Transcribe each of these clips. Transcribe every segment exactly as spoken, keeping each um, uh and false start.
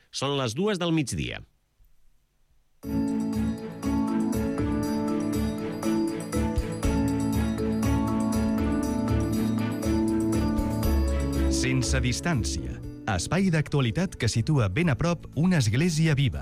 Són les dues del migdia. Sense distància. Espai d'actualitat que situa ben a prop una església viva.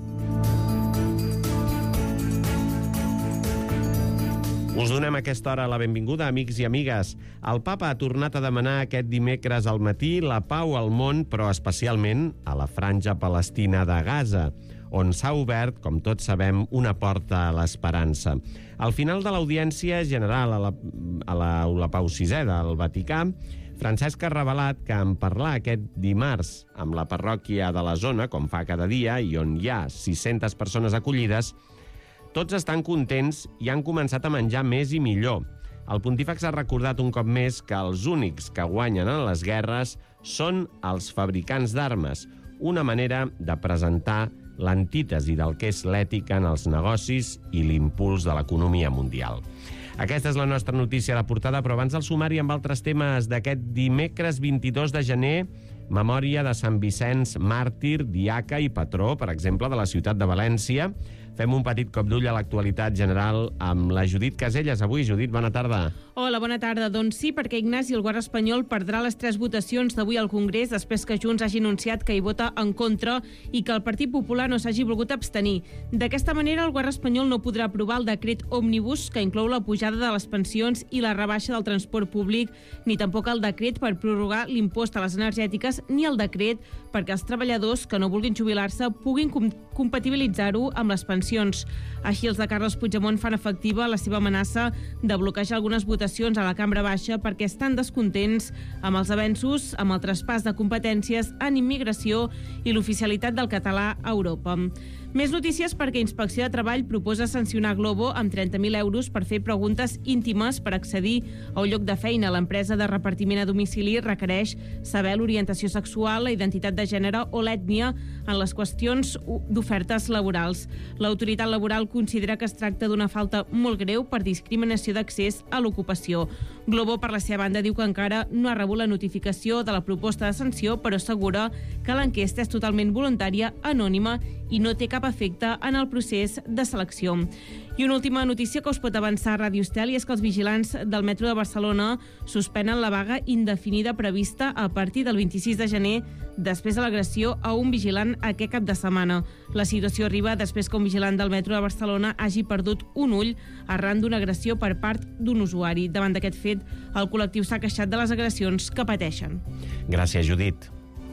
Us donem a aquesta hora la benvinguda, amics i amigues. El papa ha tornat a demanar aquest dimecres al matí la pau al món, però especialment a la franja palestina de Gaza, on s'ha obert, com tots sabem, una porta a l'esperança. Al final de l'audiència general a la, a la Pau sisè del Vaticà, Francesc ha revelat que en parlar aquest dimarts amb la parròquia de la zona, com fa cada dia, i on hi ha sis-centes persones acollides, tots estan contents i han començat a menjar més i millor. El pontífex ha recordat un cop més que els únics que guanyen en les guerres són els fabricants d'armes, una manera de presentar l'antítesi del que és l'ètica en els negocis i l'impuls de l'economia mundial. Aquesta és la nostra notícia de portada, però abans del sumari amb altres temes d'aquest dimecres vint-i-dos de gener, memòria de Sant Vicenç màrtir, diaca i patró, per exemple, de la ciutat de València. Fem un petit cop d'ull a l'actualitat general amb la Judit Caselles. Avui, Judit, bona tarda. Hola, bona tarda. Doncs sí, perquè Ignasi, el govern espanyol, perdrà les tres votacions d'avui al Congrés després que Junts hagi anunciat que hi vota en contra i que el Partit Popular no s'hagi volgut abstenir. D'aquesta manera, el govern espanyol no podrà aprovar el decret òmnibus que inclou la pujada de les pensions i la rebaixa del transport públic, ni tampoc el decret per prorrogar l'impost a les energètiques, ni el decret perquè els treballadors que no vulguin jubilar-se puguin com- compatibilitzar-ho amb les pensions. Així, els de Carles Puigdemont fan efectiva la seva amenaça de bloquejar algunes votacions a la Cambra Baixa perquè estan descontents amb els avenços, amb el traspàs de competències en immigració i l'oficialitat del català a Europa. Més notícies perquè Inspecció de Treball proposa sancionar Glovo amb trenta mil euros per fer preguntes íntimes per accedir a un lloc de feina. L'empresa de repartiment a domicili requereix saber l'orientació sexual, la identitat de gènere o l'ètnia en les qüestions d'ofertes laborals. L'autoritat laboral considera que es tracta d'una falta molt greu per discriminació d'accés a l'ocupació. Glovo, per la seva banda, diu que encara no ha rebut la notificació de la proposta de sanció, però assegura que l'enquesta és totalment voluntària, anònima i no té cap efecte en el procés de selecció. I una última notícia que us pot avançar a Ràdio Estel i és que els vigilants del metro de Barcelona suspenen la vaga indefinida prevista a partir del vint-i-sis de gener després de l'agressió a un vigilant aquest cap de setmana. La situació arriba després que un vigilant del metro de Barcelona hagi perdut un ull arran d'una agressió per part d'un usuari. Davant d'aquest fet, el col·lectiu s'ha queixat de les agressions que pateixen. Gràcies, Judit.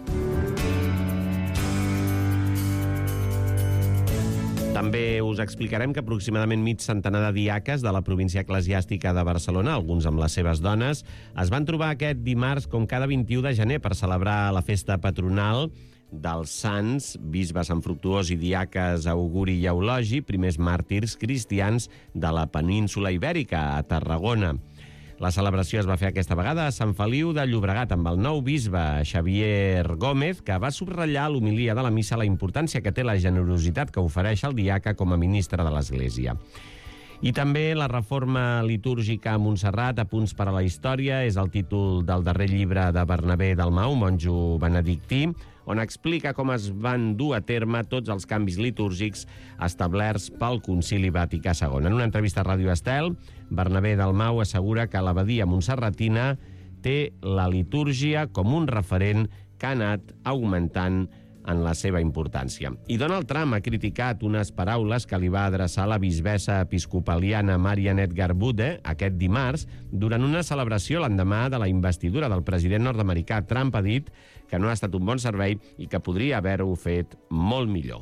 També us explicarem que aproximadament mig centenar de diaques de la província eclesiàstica de Barcelona, alguns amb les seves dones, es van trobar aquest dimarts com cada vint-i-u de gener per celebrar la festa patronal dels sants, bisbes Sant Fructuós i diaques Auguri i Eulogi, primers màrtirs cristians de la península Ibèrica, a Tarragona. La celebració es va fer aquesta vegada a Sant Feliu de Llobregat amb el nou bisbe Xavier Gómez, que va subratllar a l'homilia de la missa la importància que té la generositat que ofereix el diaca com a ministre de l'Església. I també la reforma litúrgica a Montserrat, a punts per a la història, és el títol del darrer llibre de Bernabé Dalmau, monjo benedictí, on explica com es van dur a terme tots els canvis litúrgics establerts pel Concili Vaticà segon. En una entrevista a Ràdio Estel, Bernabé Dalmau assegura que l'abadia montserratina té la litúrgia com un referent que ha anat augmentant en la seva importància. I Donald Trump ha criticat unes paraules que li va adreçar la bisbessa episcopaliana Marian Edgar Bude aquest dimarts durant una celebració l'endemà de la investidura del president nord-americà. Trump ha dit que no ha estat un bon servei i que podria haver-ho fet molt millor.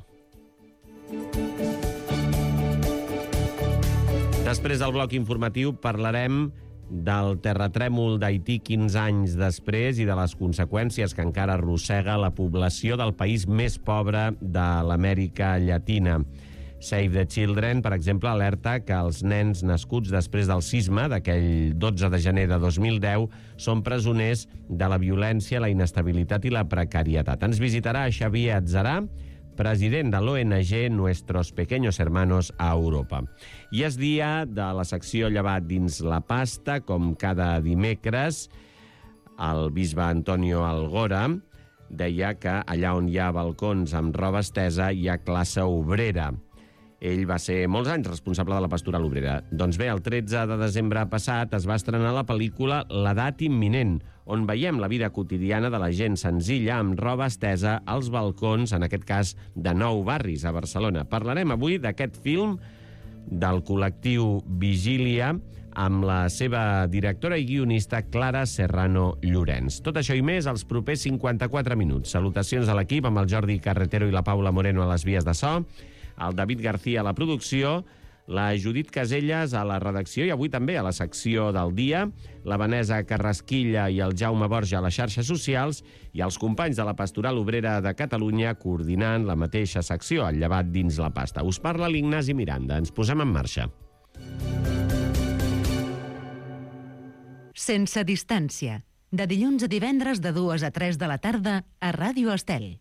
Després del bloc informatiu parlarem del terratrèmol d'Haití quinze anys després i de les conseqüències que encara arrossega la població del país més pobre de l'Amèrica Llatina. Save the Children, per exemple, alerta que els nens nascuts després del sisme d'aquell dotze de gener de dos mil deu són presoners de la violència, la inestabilitat i la precarietat. Ens visitarà Xavier Atzarà, president de l'O N G Nuestros Pequeños Hermanos a Europa. I és dia de la secció Llevat dins la pasta, com cada dimecres, el bisbe Antonio Algora deia que allà on hi ha balcons amb roba estesa hi ha classe obrera. Ell va ser molts anys responsable de la pastoral obrera. Doncs bé, el tretze de desembre passat es va estrenar la pel·lícula L'edat imminent, on veiem la vida quotidiana de la gent senzilla amb roba estesa als balcons, en aquest cas de nou barris a Barcelona. Parlarem avui d'aquest film del col·lectiu Vigília amb la seva directora i guionista Clara Serrano Llorenç. Tot això i més als propers cinquanta-quatre minuts. Salutacions a l'equip amb el Jordi Carretero i la Paula Moreno a les vies de so, el David García a la producció, la Judit Caselles a la redacció i avui també a la secció del dia, la Vanessa Carrasquilla i el Jaume Borja a les xarxes socials i els companys de la Pastoral Obrera de Catalunya coordinant la mateixa secció, el llevat dins la pasta. Us parla l'Ignasi Miranda. Ens posem en marxa. Sense distància. De dilluns a divendres de dues a tres de la tarda a Ràdio Estel.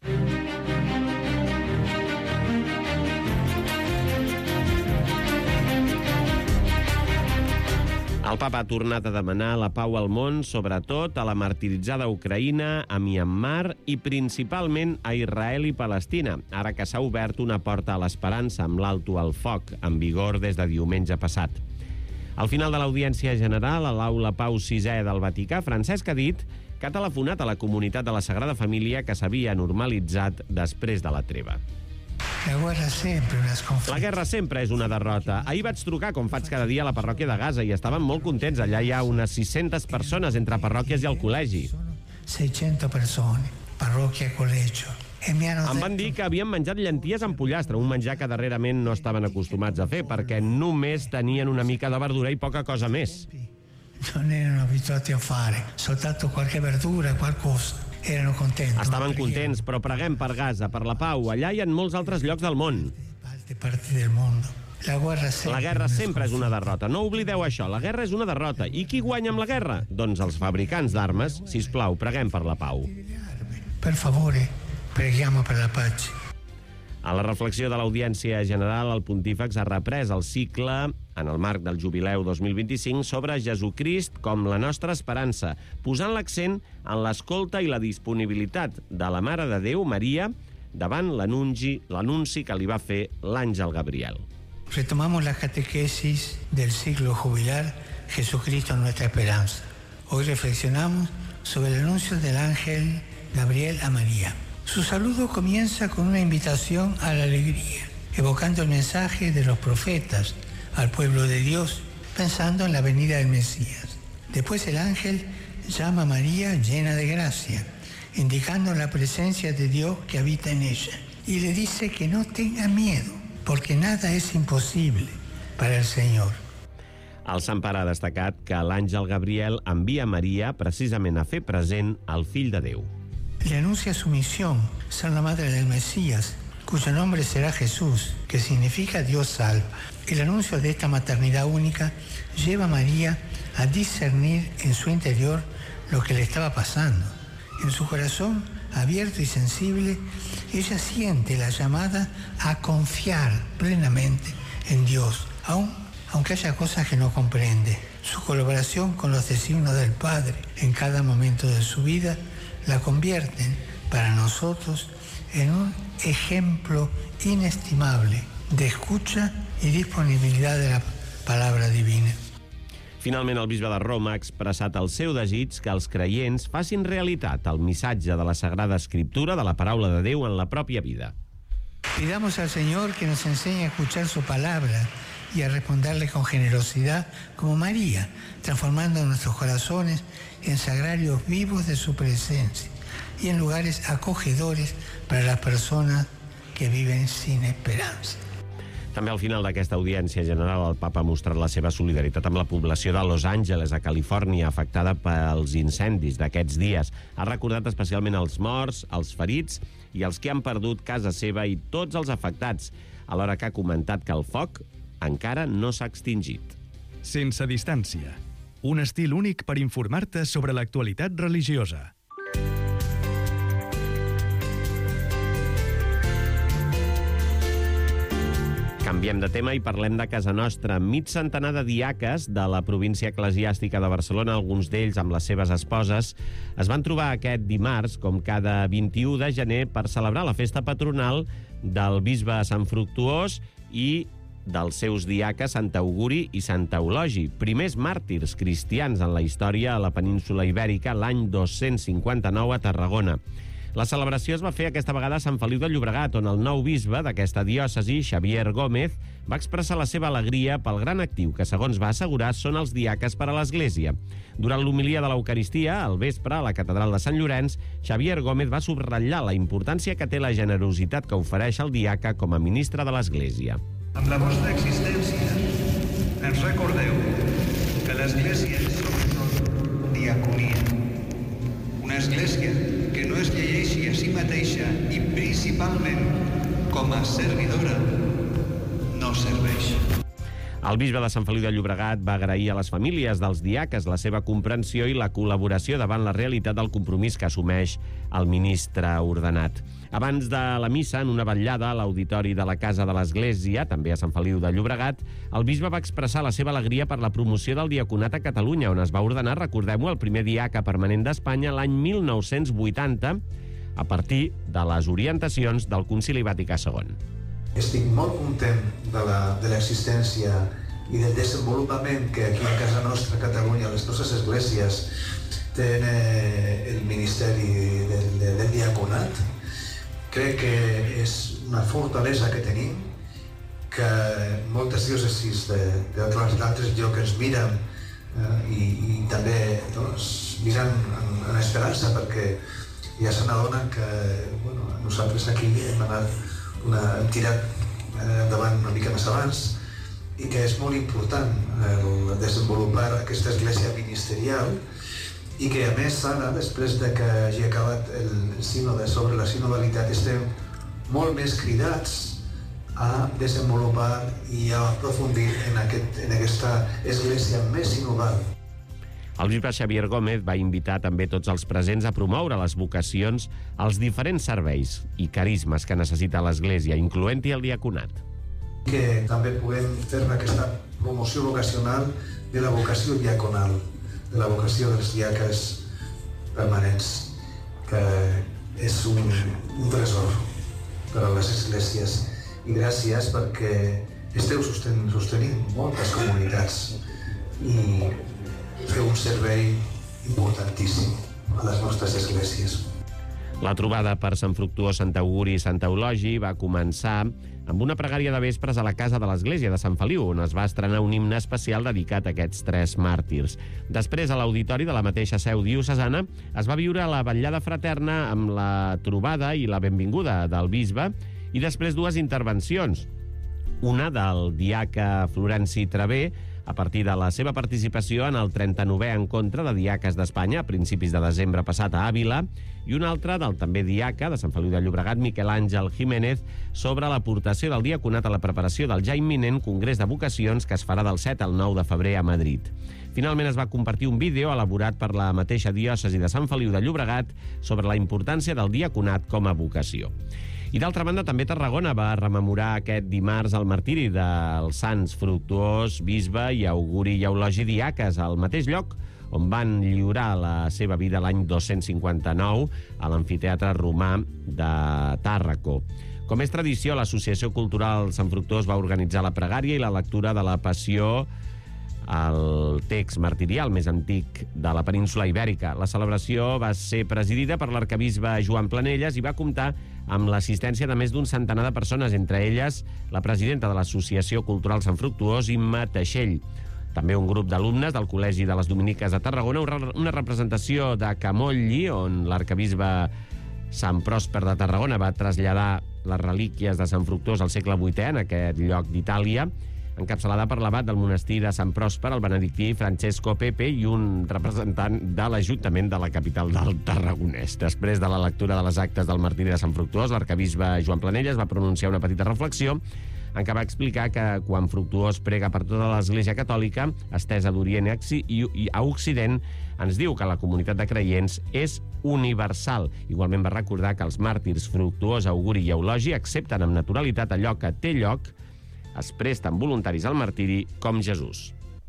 El papa ha tornat a demanar la pau al món, sobretot a la martiritzada Ucraïna, a Myanmar i principalment a Israel i Palestina, ara que s'ha obert una porta a l'esperança amb l'alto al foc, en vigor des de diumenge passat. Al final de l'audiència general, a l'Aula Pau sisè del Vaticà, Francesc ha dit que ha telefonat a la comunitat de la Sagrada Família que s'havia normalitzat després de la treva. La guerra sempre una sconfitta. La guerra sempre és una derrota. Ahir vaig trucar, com faig cada dia, a la parròquia de Gaza i estaven molt contents. Allà hi ha unes sis-centes persones entre parròquies i el col·legi. seicento persone, parròquia e col·legio. Em van dir que havien menjat llenties amb pollastre, un menjar que darrerament no estaven acostumats a fer, perquè només tenien una mica de verdura i poca cosa més. Non erano abituati a fare, soltanto qualche verdura, qualcosa. Erano contenti. Estaven contents, però preguem per Gaza, per la pau. Allà hi ha molts altres llocs del món. La guerra sempre, la guerra sempre és una derrota. No oblideu això, la guerra és una derrota. I qui guanya amb la guerra? Doncs els fabricants d'armes. Sisplau, preguem per la pau. Per favore, preghiamo per la pace. A la reflexió de l'Audiència General, el pontífex ha reprès el cicle en el marc del Jubileu dos mil vint-i-cinc sobre Jesucrist com la nostra esperança, posant l'accent en l'escolta i la disponibilitat de la Mare de Déu, Maria, davant l'anunci l'anunci que li va fer l'àngel Gabriel. Retomamos la catequesis del ciclo jubilar Jesucristo nuestra esperanza. Hoy reflexionamos sobre el anuncio del ángel Gabriel a María. Su saludo comienza con una invitación a la alegría, evocando el mensaje de los profetas al pueblo de Dios, pensando en la venida del Mesías. Después el ángel llama a María llena de gracia, indicando la presencia de Dios que habita en ella, y le dice que no tenga miedo, porque nada es imposible para el Señor. El Sant Pare ha destacat que l'àngel Gabriel envia Maria precisament a fer present el Fill de Déu. Le anuncia su misión, ser la madre del Mesías, cuyo nombre será Jesús, que significa Dios salva. El anuncio de esta maternidad única lleva a María a discernir en su interior lo que le estaba pasando. En su corazón, abierto y sensible, ella siente la llamada a confiar plenamente en Dios, aun, aunque haya cosas que no comprende. Su colaboración con los designios del Padre en cada momento de su vida la convierten para nosotros en un ejemplo inestimable de escucha y disponibilidad de la palabra divina. Finalment, el bisbe de Roma ha expressat el seu desig que els creients facin realitat el missatge de la Sagrada Escriptura, de la paraula de Déu en la pròpia vida. Pidamos al Señor que nos enseñe a escuchar su palabra y a responderle con generosidad como María, transformando nuestros corazones en sagrarios vivos de su presencia y en lugares acogedores para las personas que viven sin esperanza. També al final d'aquesta audiència general el papa ha mostrat la seva solidaritat amb la població de Los Angeles, a Califòrnia, afectada pels incendis d'aquests dies. Ha recordat especialment els morts, els ferits i els que han perdut casa seva i tots els afectats, alhora que ha comentat que el foc encara no s'ha extingit. Sense distància. Un estil únic per informar-te sobre l'actualitat religiosa. Canviem Canviem de tema i parlem de casa nostra. Mig centenar de diaques de la província eclesiàstica de Barcelona, alguns d'ells amb les seves esposes, es van trobar aquest dimarts, com cada vint-i-u de gener, per celebrar la festa patronal del bisbe Sant Fructuós i dels seus diaques Sant Auguri i Sant Eulogi, primers màrtirs cristians en la història a la península Ibèrica l'any dos-cents cinquanta-nou a Tarragona. La celebració es va fer aquesta vegada a Sant Feliu de Llobregat, on el nou bisbe d'aquesta diòcesi, Xavier Gómez, va expressar la seva alegria pel gran actiu que, segons va assegurar, són els diaques per a l'Església. Durant l'homilia de l'Eucaristia, al vespre, a la catedral de Sant Llorenç, Xavier Gómez va subratllar la importància que té la generositat que ofereix el diaca com a ministre de l'Església. Amb la vostra existència ens recordeu que l'Església és sobretot diaconia. Una església que no es llegeixi a si mateixa i principalment com a servidora no serveix. El bisbe de Sant Feliu de Llobregat va agrair a les famílies dels diaques la seva comprensió i la col·laboració davant la realitat del compromís que assumeix el ministre ordenat. Abans de la missa, en una vetllada a l'auditori de la Casa de l'Església, també a Sant Feliu de Llobregat, el bisbe va expressar la seva alegria per la promoció del diaconat a Catalunya, on es va ordenar, recordem-ho, el primer diaca permanent d'Espanya l'any mil nou-cents vuitanta, a partir de les orientacions del Concili Vaticà segon. Estic molt content de l'existència i del desenvolupament que aquí a casa nostra, a Catalunya, les nostres esglésies, tenen el Ministeri del, del Diaconat. Crec que és una fortalesa que tenim, que moltes diòcesis d'altres llocs ens miren eh, i, i també doncs, miren en, en esperança, perquè ja se n'adonen que bueno, nosaltres aquí hem anat Una, hem tirat eh, endavant una mica més abans i que és molt important el desenvolupar aquesta església ministerial i que a més ara, després de que hagi acabat el sínode sobre la sinodalitat, estem molt més cridats a desenvolupar i a aprofundir en, aquest, en aquesta església més sinodal. El bisbe Xavier Gómez va invitar també tots els presents a promoure les vocacions als diferents serveis i carismes que necessita l'Església, incloent-hi el diaconat. Que també puguem fer aquesta promoció vocacional de la vocació diaconal, de la vocació dels diaques permanents, que és un, un tresor per a les esglésies. I gràcies perquè esteu sostenint, sostenint moltes comunitats i feu un servei importantíssim a les nostres esglésies. La trobada per Sant Fructuós, Sant Auguri i Sant Eulogi va començar amb una pregària de vespres a la casa de l'església de Sant Feliu, on es va estrenar un himne especial dedicat a aquests tres màrtirs. Després, a l'auditori de la mateixa seu diocesana, es va viure la vetllada fraterna amb la trobada i la benvinguda del bisbe i després dues intervencions. Una del diaca Florenci Travé, a partir de la seva participació en el trenta-novè encontre de diaques d'Espanya a principis de desembre passat a Àvila, i una altra del també diaca de Sant Feliu de Llobregat, Miquel Àngel Jiménez, sobre l'aportació del diaconat a la preparació del ja imminent Congrés de Vocacions que es farà del set al nou de febrer a Madrid. Finalment es va compartir un vídeo elaborat per la mateixa diòcesi de Sant Feliu de Llobregat sobre la importància del diaconat com a vocació. I d'altra banda, també Tarragona va rememorar aquest dimarts el martiri dels sants Fructuós, Bisbe i Auguri i Eulogi diaques al mateix lloc on van lliurar la seva vida l'any dos-cents cinquanta-nou a l'amfiteatre romà de Tàrraco. Com és tradició, l'Associació Cultural Sant Fructuós va organitzar la pregària i la lectura de la Passió, el text martirial més antic de la península Ibèrica. La celebració va ser presidida per l'arquebisbe Joan Planelles i va comptar amb l'assistència de més d'un centenar de persones, entre elles la presidenta de l'Associació Cultural Sant Fructuós, Imma Teixell. També un grup d'alumnes del Col·legi de les Dominiques de Tarragona, una representació de Camolli, on l'arquebisbe Sant Pròsper de Tarragona va traslladar les relíquies de Sant Fructuós al segle vuitè en aquest lloc d'Itàlia, encapçalada per l'abat del monestir de Sant Pròsper, el benedictí Francesco Pepe, i un representant de l'Ajuntament de la capital del Tarragonès. Després de la lectura de les actes del martiri de Sant Fructuós, l'arquebisbe Joan Planelles va pronunciar una petita reflexió en què va explicar que quan Fructuós prega per tota l'Església Catòlica, estesa d'Orient i a Occident, ens diu que la comunitat de creients és universal. Igualment va recordar que els màrtirs Fructuós, Auguri i Eulogi accepten amb naturalitat allò que té lloc es presten voluntaris al martiri com Jesús.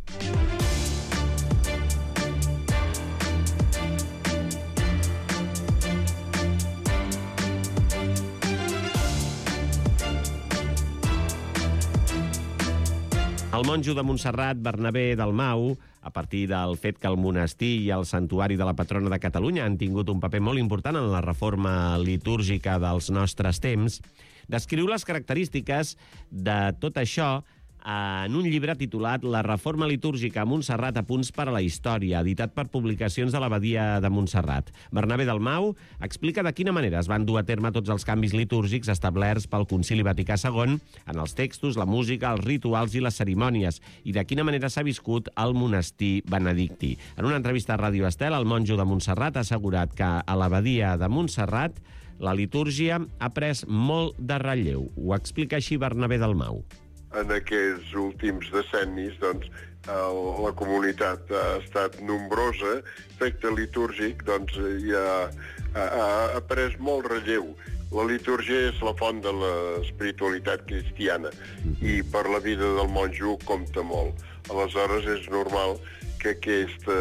El monjo de Montserrat, Bernabé Dalmau, a partir del fet que el monestir i el santuari de la patrona de Catalunya han tingut un paper molt important en la reforma litúrgica dels nostres temps, descriu les característiques de tot això en un llibre titulat La reforma litúrgica a Montserrat a punts per a la història, editat per Publicacions de l'Abadia de Montserrat. Bernabé Dalmau explica de quina manera es van dur a terme tots els canvis litúrgics establerts pel Concili Vaticà segon en els textos, la música, els rituals i les cerimònies, i de quina manera s'ha viscut al monestir benedictí. En una entrevista a Ràdio Estel, el monjo de Montserrat ha assegurat que a l'Abadia de Montserrat la litúrgia ha pres molt de relleu. Ho explica així Bernabé Dalmau. En aquests últims decennis, doncs, el, la comunitat ha estat nombrosa, efecte litúrgic, doncs, ja ha, ha, ha pres molt relleu. La litúrgia és la font de l'espiritualitat cristiana i per la vida del monjo compta molt. Aleshores, és normal que aquesta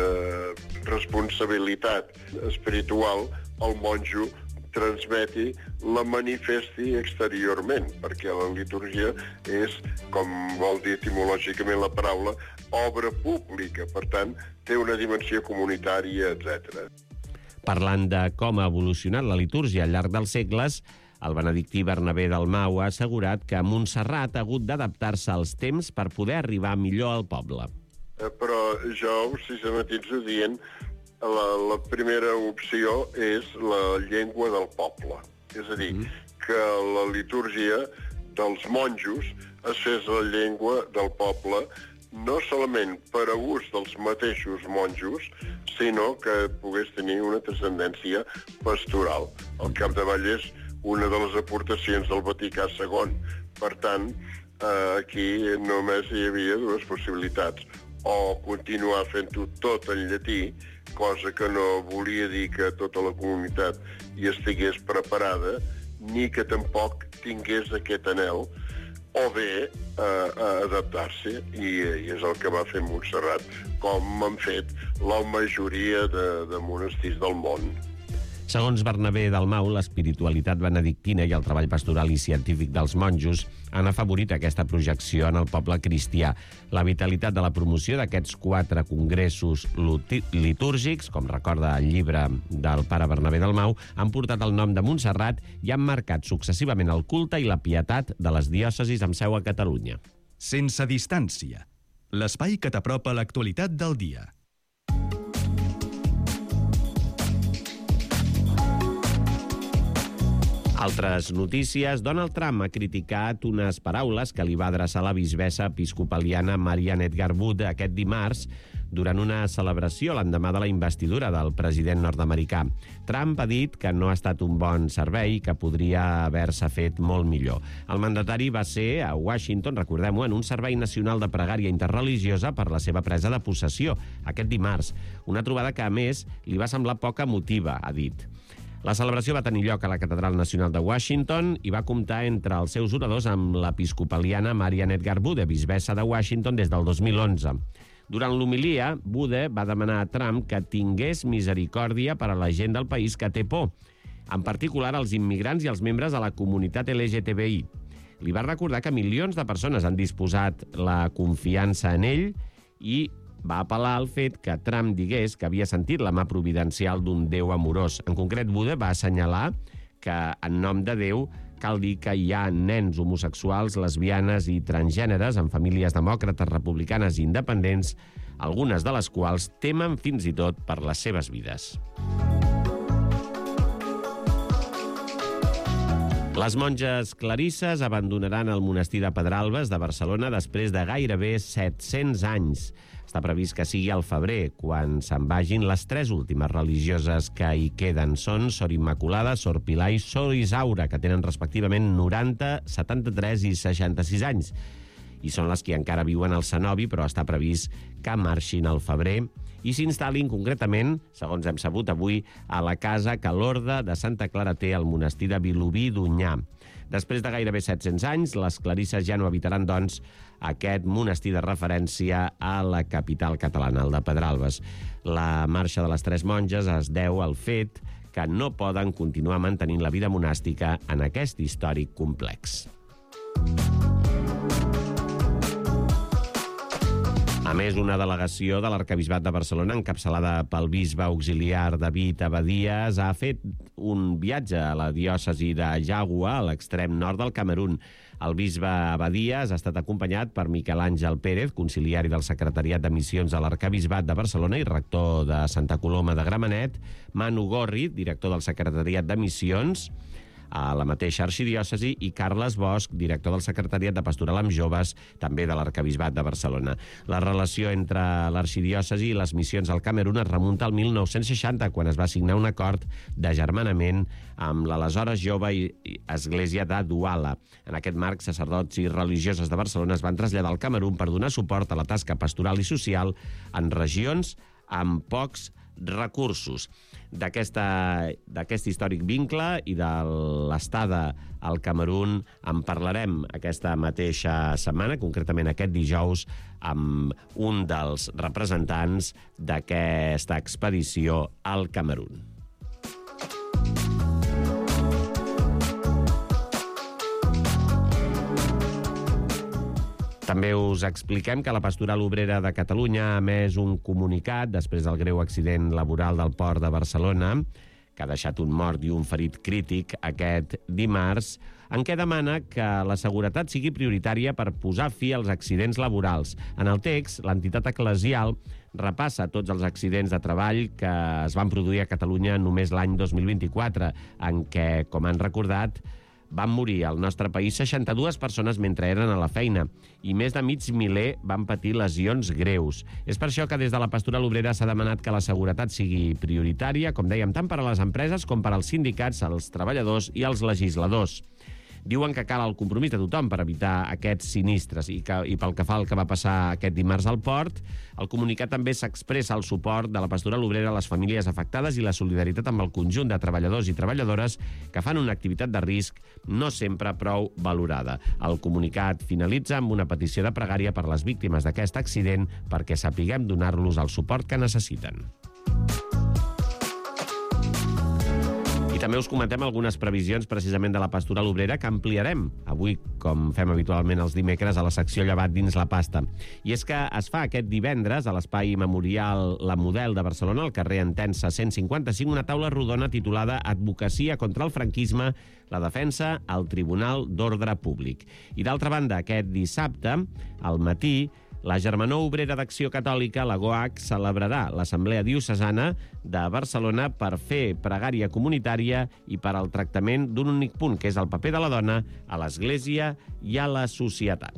responsabilitat espiritual el monjo transmeti, la manifesti exteriorment, perquè la litúrgia és, com vol dir etimològicament la paraula, obra pública, per tant, té una dimensió comunitària, etcètera. Parlant de com ha evolucionat la litúrgia al llarg dels segles, el benedictí Bernabé Dalmau ha assegurat que Montserrat ha hagut d'adaptar-se als temps per poder arribar millor al poble. Eh, però jo ho sistematitzo dient La, la primera opció és la llengua del poble. És a dir, que la litúrgia dels monjos es fes la llengua del poble, no solament per a ús dels mateixos monjos, sinó que pogués tenir una transcendència pastoral. Al capdavall és una de les aportacions del Vaticà segon. Per tant, eh, aquí només hi havia dues possibilitats. O continuar fent-ho tot en llatí, cosa que no volia dir que tota la comunitat hi estigués preparada, ni que tampoc tingués aquest anhel, o bé eh, adaptar-se, i, i és el que va fer Montserrat, com han fet la majoria de, de monestirs del món. Segons Bernabé Dalmau, l'espiritualitat benedictina i el treball pastoral i científic dels monjos han afavorit aquesta projecció en el poble cristià. La vitalitat de la promoció d'aquests quatre congressos litúrgics, com recorda el llibre del pare Bernabé Dalmau, han portat el nom de Montserrat i han marcat successivament el culte i la pietat de les diòcesis amb seu a Catalunya. Sense distància. L'espai que t'apropa a l'actualitat del dia. Altres notícies. Donald Trump ha criticat unes paraules que li va adreçar la bisbessa episcopaliana Marianne Edgar Wood aquest dimarts durant una celebració l'endemà de la investidura del president nord-americà. Trump ha dit que no ha estat un bon servei i que podria haver-se fet molt millor. El mandatari va ser a Washington, recordem-ho, en un servei nacional de pregària interreligiosa per la seva presa de possessió aquest dimarts. Una trobada que, a més, li va semblar poc emotiva, ha dit. La celebració va tenir lloc a la Catedral Nacional de Washington i va comptar entre els seus oradors amb l'episcopaliana Marianne Edgar Bude, bisbessa de Washington des del dos mil onze. Durant l'homilia, Bude va demanar a Trump que tingués misericòrdia per a la gent del país que té por, en particular els immigrants i els membres de la comunitat L G T B I. Li va recordar que milions de persones han disposat la confiança en ell i va apel·lar al fet que Trump digués que havia sentit la mà providencial d'un Déu amorós. En concret, Bude va assenyalar que, en nom de Déu, cal dir que hi ha nens homosexuals, lesbianes i transgèneres en famílies demòcrates, republicanes i independents, algunes de les quals temen fins i tot per les seves vides. Les monges clarisses abandonaran el monestir de Pedralbes de Barcelona després de gairebé set-cents anys. Està previst que sigui al febrer, quan se'n vagin les tres últimes religioses que hi queden. Són Sor Immaculada, Sor Pilar i Sor Isaura, que tenen respectivament noranta, setanta-tres i seixanta-sis anys. I són les que encara viuen al cenobi, però està previst que marxin al febrer i s'instal·lin concretament, segons hem sabut avui, a la casa que l'Orde de Santa Clara té al monestir de Vilobí d'Onyar. Després de gairebé set-cents anys, les clarisses ja no habitaran, doncs, aquest monestir de referència a la capital catalana, el de Pedralbes. La marxa de les tres monges es deu al fet que no poden continuar mantenint la vida monàstica en aquest històric complex. A més, una delegació de l'Arquebisbat de Barcelona, encapçalada pel bisbe auxiliar David Abadies, ha fet un viatge a la diòcesi de Jagua, a l'extrem nord del Camerun. El bisbe Abadies ha estat acompanyat per Miquel Àngel Pérez, conciliari del Secretariat de Missions de l'Arquebisbat de Barcelona i rector de Santa Coloma de Gramenet, Manu Gorri, director del Secretariat de Missions a la mateixa arxidiòcesi, i Carles Bosch, director del Secretariat de Pastoral amb Joves, també de l'Arquebisbat de Barcelona. La relació entre l'arxidiòcesi i les missions al Camerun es remunta al mil nou-cents seixanta, quan es va signar un acord d'agermanament amb l'aleshores jove església de Douala. En aquest marc, sacerdots i religioses de Barcelona es van traslladar al Camerun per donar suport a la tasca pastoral i social en regions amb pocs recursos. D'aquest històric vincle i de l'estada al Camerun en parlarem aquesta mateixa setmana, concretament aquest dijous, amb un dels representants d'aquesta expedició al Camerun. També us expliquem que la Pastoral Obrera de Catalunya ha emès un comunicat després del greu accident laboral del port de Barcelona, que ha deixat un mort i un ferit crític aquest dimarts, en què demana que la seguretat sigui prioritària per posar fi als accidents laborals. En el text, l'entitat eclesial repassa tots els accidents de treball que es van produir a Catalunya només l'any dos mil vint-i-quatre, en què, com han recordat, van morir al nostre país seixanta-dues persones mentre eren a la feina i més de mig miler van patir lesions greus. És per això que des de la Pastoral Obrera s'ha demanat que la seguretat sigui prioritària, com dèiem, tant per a les empreses com per als sindicats, els treballadors i els legisladors. Diuen que cal el compromís de tothom per evitar aquests sinistres i, que, i pel que fa al que va passar aquest dimarts al port, el comunicat també s'expressa el suport de la Pastoral Obrera a les famílies afectades i la solidaritat amb el conjunt de treballadors i treballadores que fan una activitat de risc no sempre prou valorada. El comunicat finalitza amb una petició de pregària per les víctimes d'aquest accident perquè sapiguem donar-los el suport que necessiten. I també us comentem algunes previsions precisament de la Pastoral Obrera que ampliarem avui, com fem habitualment els dimecres, a la secció Llevat dins la pasta. I és que es fa aquest divendres a l'Espai Memorial La Model de Barcelona, al carrer Entença cent cinquanta-cinc, una taula rodona titulada Advocacia contra el franquisme, la defensa al Tribunal d'Ordre Públic. I d'altra banda, aquest dissabte, al matí, la Germanor Obrera d'Acció Catòlica, la GOAC, celebrarà l'Assemblea Diocesana de Barcelona per fer pregària comunitària i per al tractament d'un únic punt, que és el paper de la dona a l'Església i a la societat.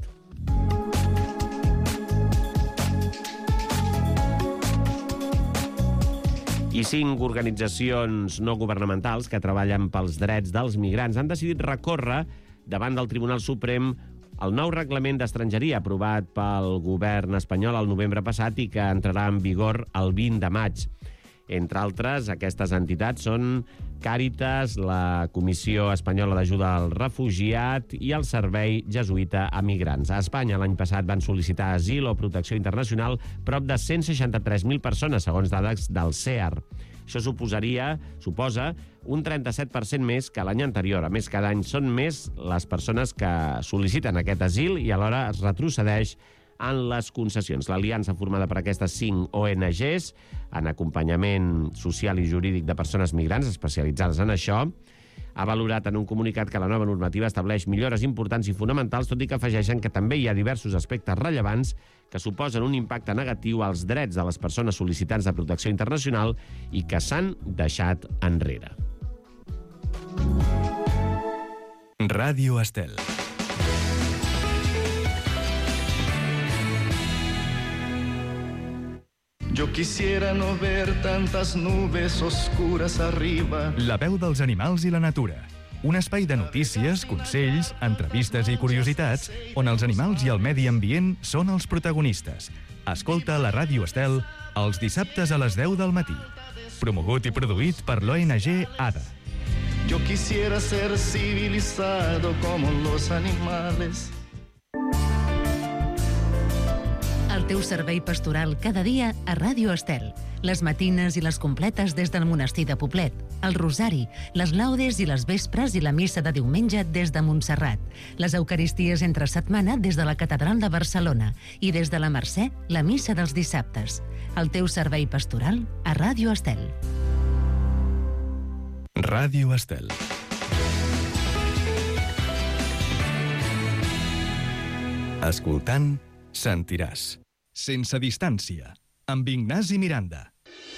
I cinc organitzacions no governamentals que treballen pels drets dels migrants han decidit recórrer davant del Tribunal Suprem el nou reglament d'estrangeria aprovat pel govern espanyol el novembre passat i que entrarà en vigor el vint de maig. Entre altres, aquestes entitats són Càritas, la Comissió Espanyola d'Ajuda al Refugiat i el Servei Jesuïta a Migrants. A Espanya l'any passat van sol·licitar asil o protecció internacional prop de cent seixanta-tres mil persones, segons dades del C E A R. Això suposaria, suposa un trenta-set per cent més que l'any anterior. A més, cada any són més les persones que sol·liciten aquest asil i alhora es retrocedeix en les concessions. L'aliança formada per aquestes cinc O N Ges en acompanyament social i jurídic de persones migrants especialitzades en això ha valorat en un comunicat que la nova normativa estableix millores importants i fonamentals, tot i que afegeixen que també hi ha diversos aspectes rellevants que suposen un impacte negatiu als drets de les persones sol·licitants de protecció internacional i que s'han deixat enrere. Ràdio Estel. Yo quisiera no ver tantas nubes oscuras arriba. La veu dels animals i la natura. Un espai de notícies, consells, entrevistes i curiositats on els animals i el medi ambient són els protagonistes. Escolta la Ràdio Estel els dissabtes a les deu del matí. Promogut i produït per l'O N G A D A. Yo quisiera ser civilizado como los animales. El teu servei pastoral cada dia a Ràdio Estel. Les matines i les completes des del monestir de Poblet, el rosari, les laudes i les vespres i la missa de diumenge des de Montserrat, les eucaristies entre setmana des de la Catedral de Barcelona i des de la Mercè, la missa dels dissabtes. El teu servei pastoral a Ràdio Estel. Ràdio Estel. Escoltant, sentiràs. Sense distància, amb Ignasi Miranda.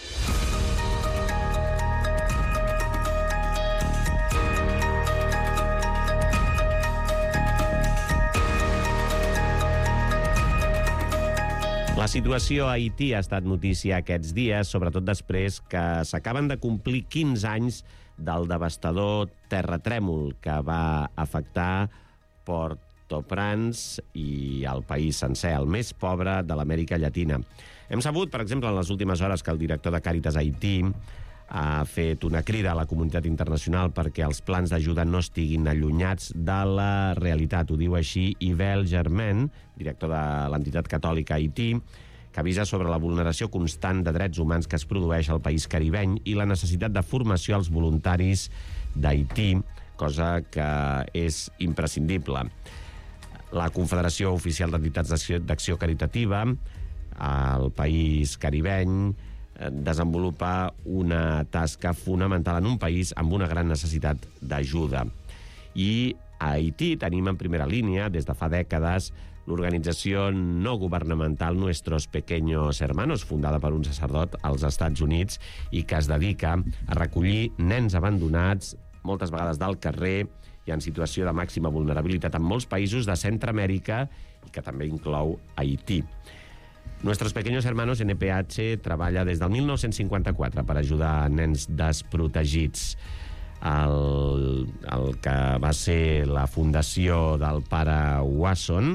La situació a Haití ha estat notícia aquests dies, sobretot després que s'acaben de complir quinze anys del devastador terratrèmol que va afectar Port-au-Prince i el país sencer, el més pobre de l'Amèrica Llatina. Hem sabut, per exemple, en les últimes hores que el director de Càritas Haití ha fet una crida a la comunitat internacional perquè els plans d'ajuda no estiguin allunyats de la realitat. Ho diu així Yvel Germain, director de l'entitat catòlica Haití, que avisa sobre la vulneració constant de drets humans que es produeix al país caribeny i la necessitat de formació als voluntaris d'Haití, cosa que és imprescindible. La Confederació Oficial d'Entitats d'Acció Caritativa al país caribeny desenvolupa una tasca fonamental en un país amb una gran necessitat d'ajuda. I a Haití tenim en primera línia, des de fa dècades, l'organització no governamental Nuestros Pequeños Hermanos, fundada per un sacerdot als Estats Units i que es dedica a recollir nens abandonats, moltes vegades del carrer i en situació de màxima vulnerabilitat en molts països de Centreamèrica i que també inclou Haití. Nuestros Pequeños Hermanos, N P H, treballa des del mil nou-cents cinquanta-quatre per ajudar nens desprotegits. El, el que va ser la fundació del pare Wasson,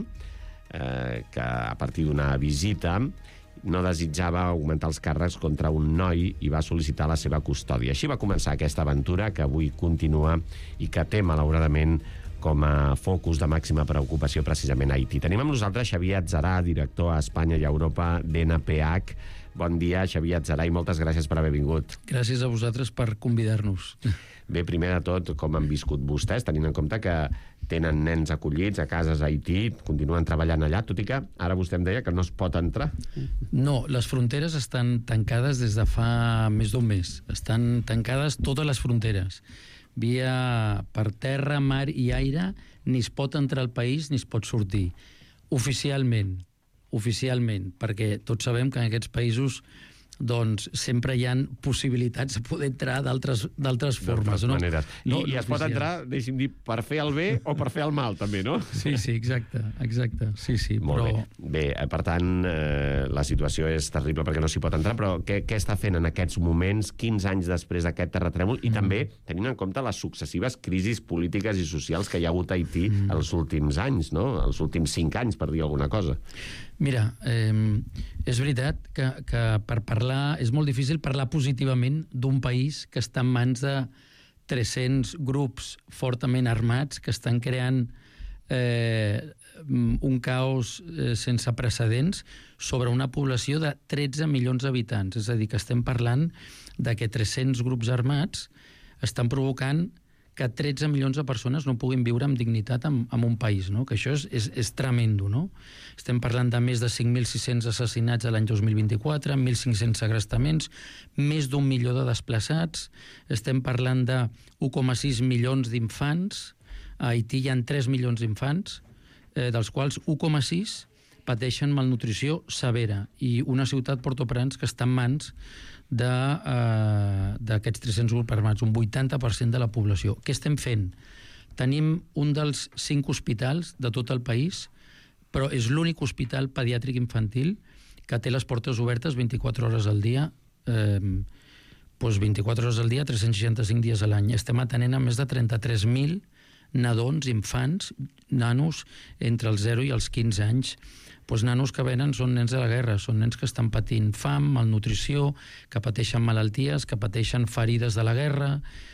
eh, que a partir d'una visita no desitjava augmentar els càrrecs contra un noi i va sol·licitar la seva custòdia. Així va començar aquesta aventura que avui continua i que té, malauradament, com a focus de màxima preocupació precisament a Haití. Tenim amb nosaltres Xavier Atzarà, director a Espanya i a Europa d'N P H. Bon dia, Xavier Atzarà, i moltes gràcies per haver vingut. Gràcies a vosaltres per convidar-nos. Bé, primer de tot, com han viscut vostès, tenint en compte que tenen nens acollits a cases a Haití, continuen treballant allà, tot i que ara vostè em deia que no es pot entrar. No, les fronteres estan tancades des de fa més d'un mes. Estan tancades totes les fronteres. Via per terra, mar i aire, ni es pot entrar al país ni es pot sortir. Oficialment, oficialment, perquè tots sabem que en aquests països doncs sempre hi ha possibilitats de poder entrar d'altres d'altres formes. No? Maneres. I, no, I es pot entrar, deixi'm dir, per fer el bé o per fer el mal, també, no? Sí, sí, exacte, exacte. Sí, sí, Molt però... bé. Bé, per tant, eh, la situació és terrible perquè no s'hi pot entrar, però què, què està fent en aquests moments, quinze anys després d'aquest terratrèmol, i mm. també tenint en compte les successives crisis polítiques i socials que hi ha hagut a Haití mm. els últims anys, no? Els últims cinc anys, per dir alguna cosa. Mira, eh, és veritat que, que per parlar, és molt difícil parlar positivament d'un país que està en mans de tres-cents grups fortament armats que estan creant eh, un caos eh, sense precedents sobre una població de tretze milions d'habitants. És a dir, que estem parlant de que tres-cents grups armats estan provocant que tretze milions de persones no puguin viure amb dignitat en, en un país, no? Que això és, és, és tremendo, no? Estem parlant de més de cinc mil sis-cents assassinats l'any dos mil vint-i-quatre, mil cinc-cents segrestaments, més d'un milió de desplaçats, estem parlant de u coma sis milions d'infants, a Haití hi ha tres milions d'infants, eh, dels quals u coma sis pateixen malnutrició severa, i una ciutat, Port-au-Prince, que està en mans d'aquests uh, tres-cents grups armats, un vuitanta per cent de la població. Què estem fent? Tenim un dels cinc hospitals de tot el país, però és l'únic hospital pediàtric infantil que té les portes obertes vint-i-quatre hores al dia, eh, doncs vint-i-quatre hores al dia, tres-cents seixanta-cinc dies a l'any. Estem atenent a més de trenta-tres mil nadons, infants, nanos entre els zero i els quinze anys. Pues nanos que venen són nens de la guerra, són nens que estan patint fam, malnutrició, que pateixen malalties, que pateixen ferides de la guerra,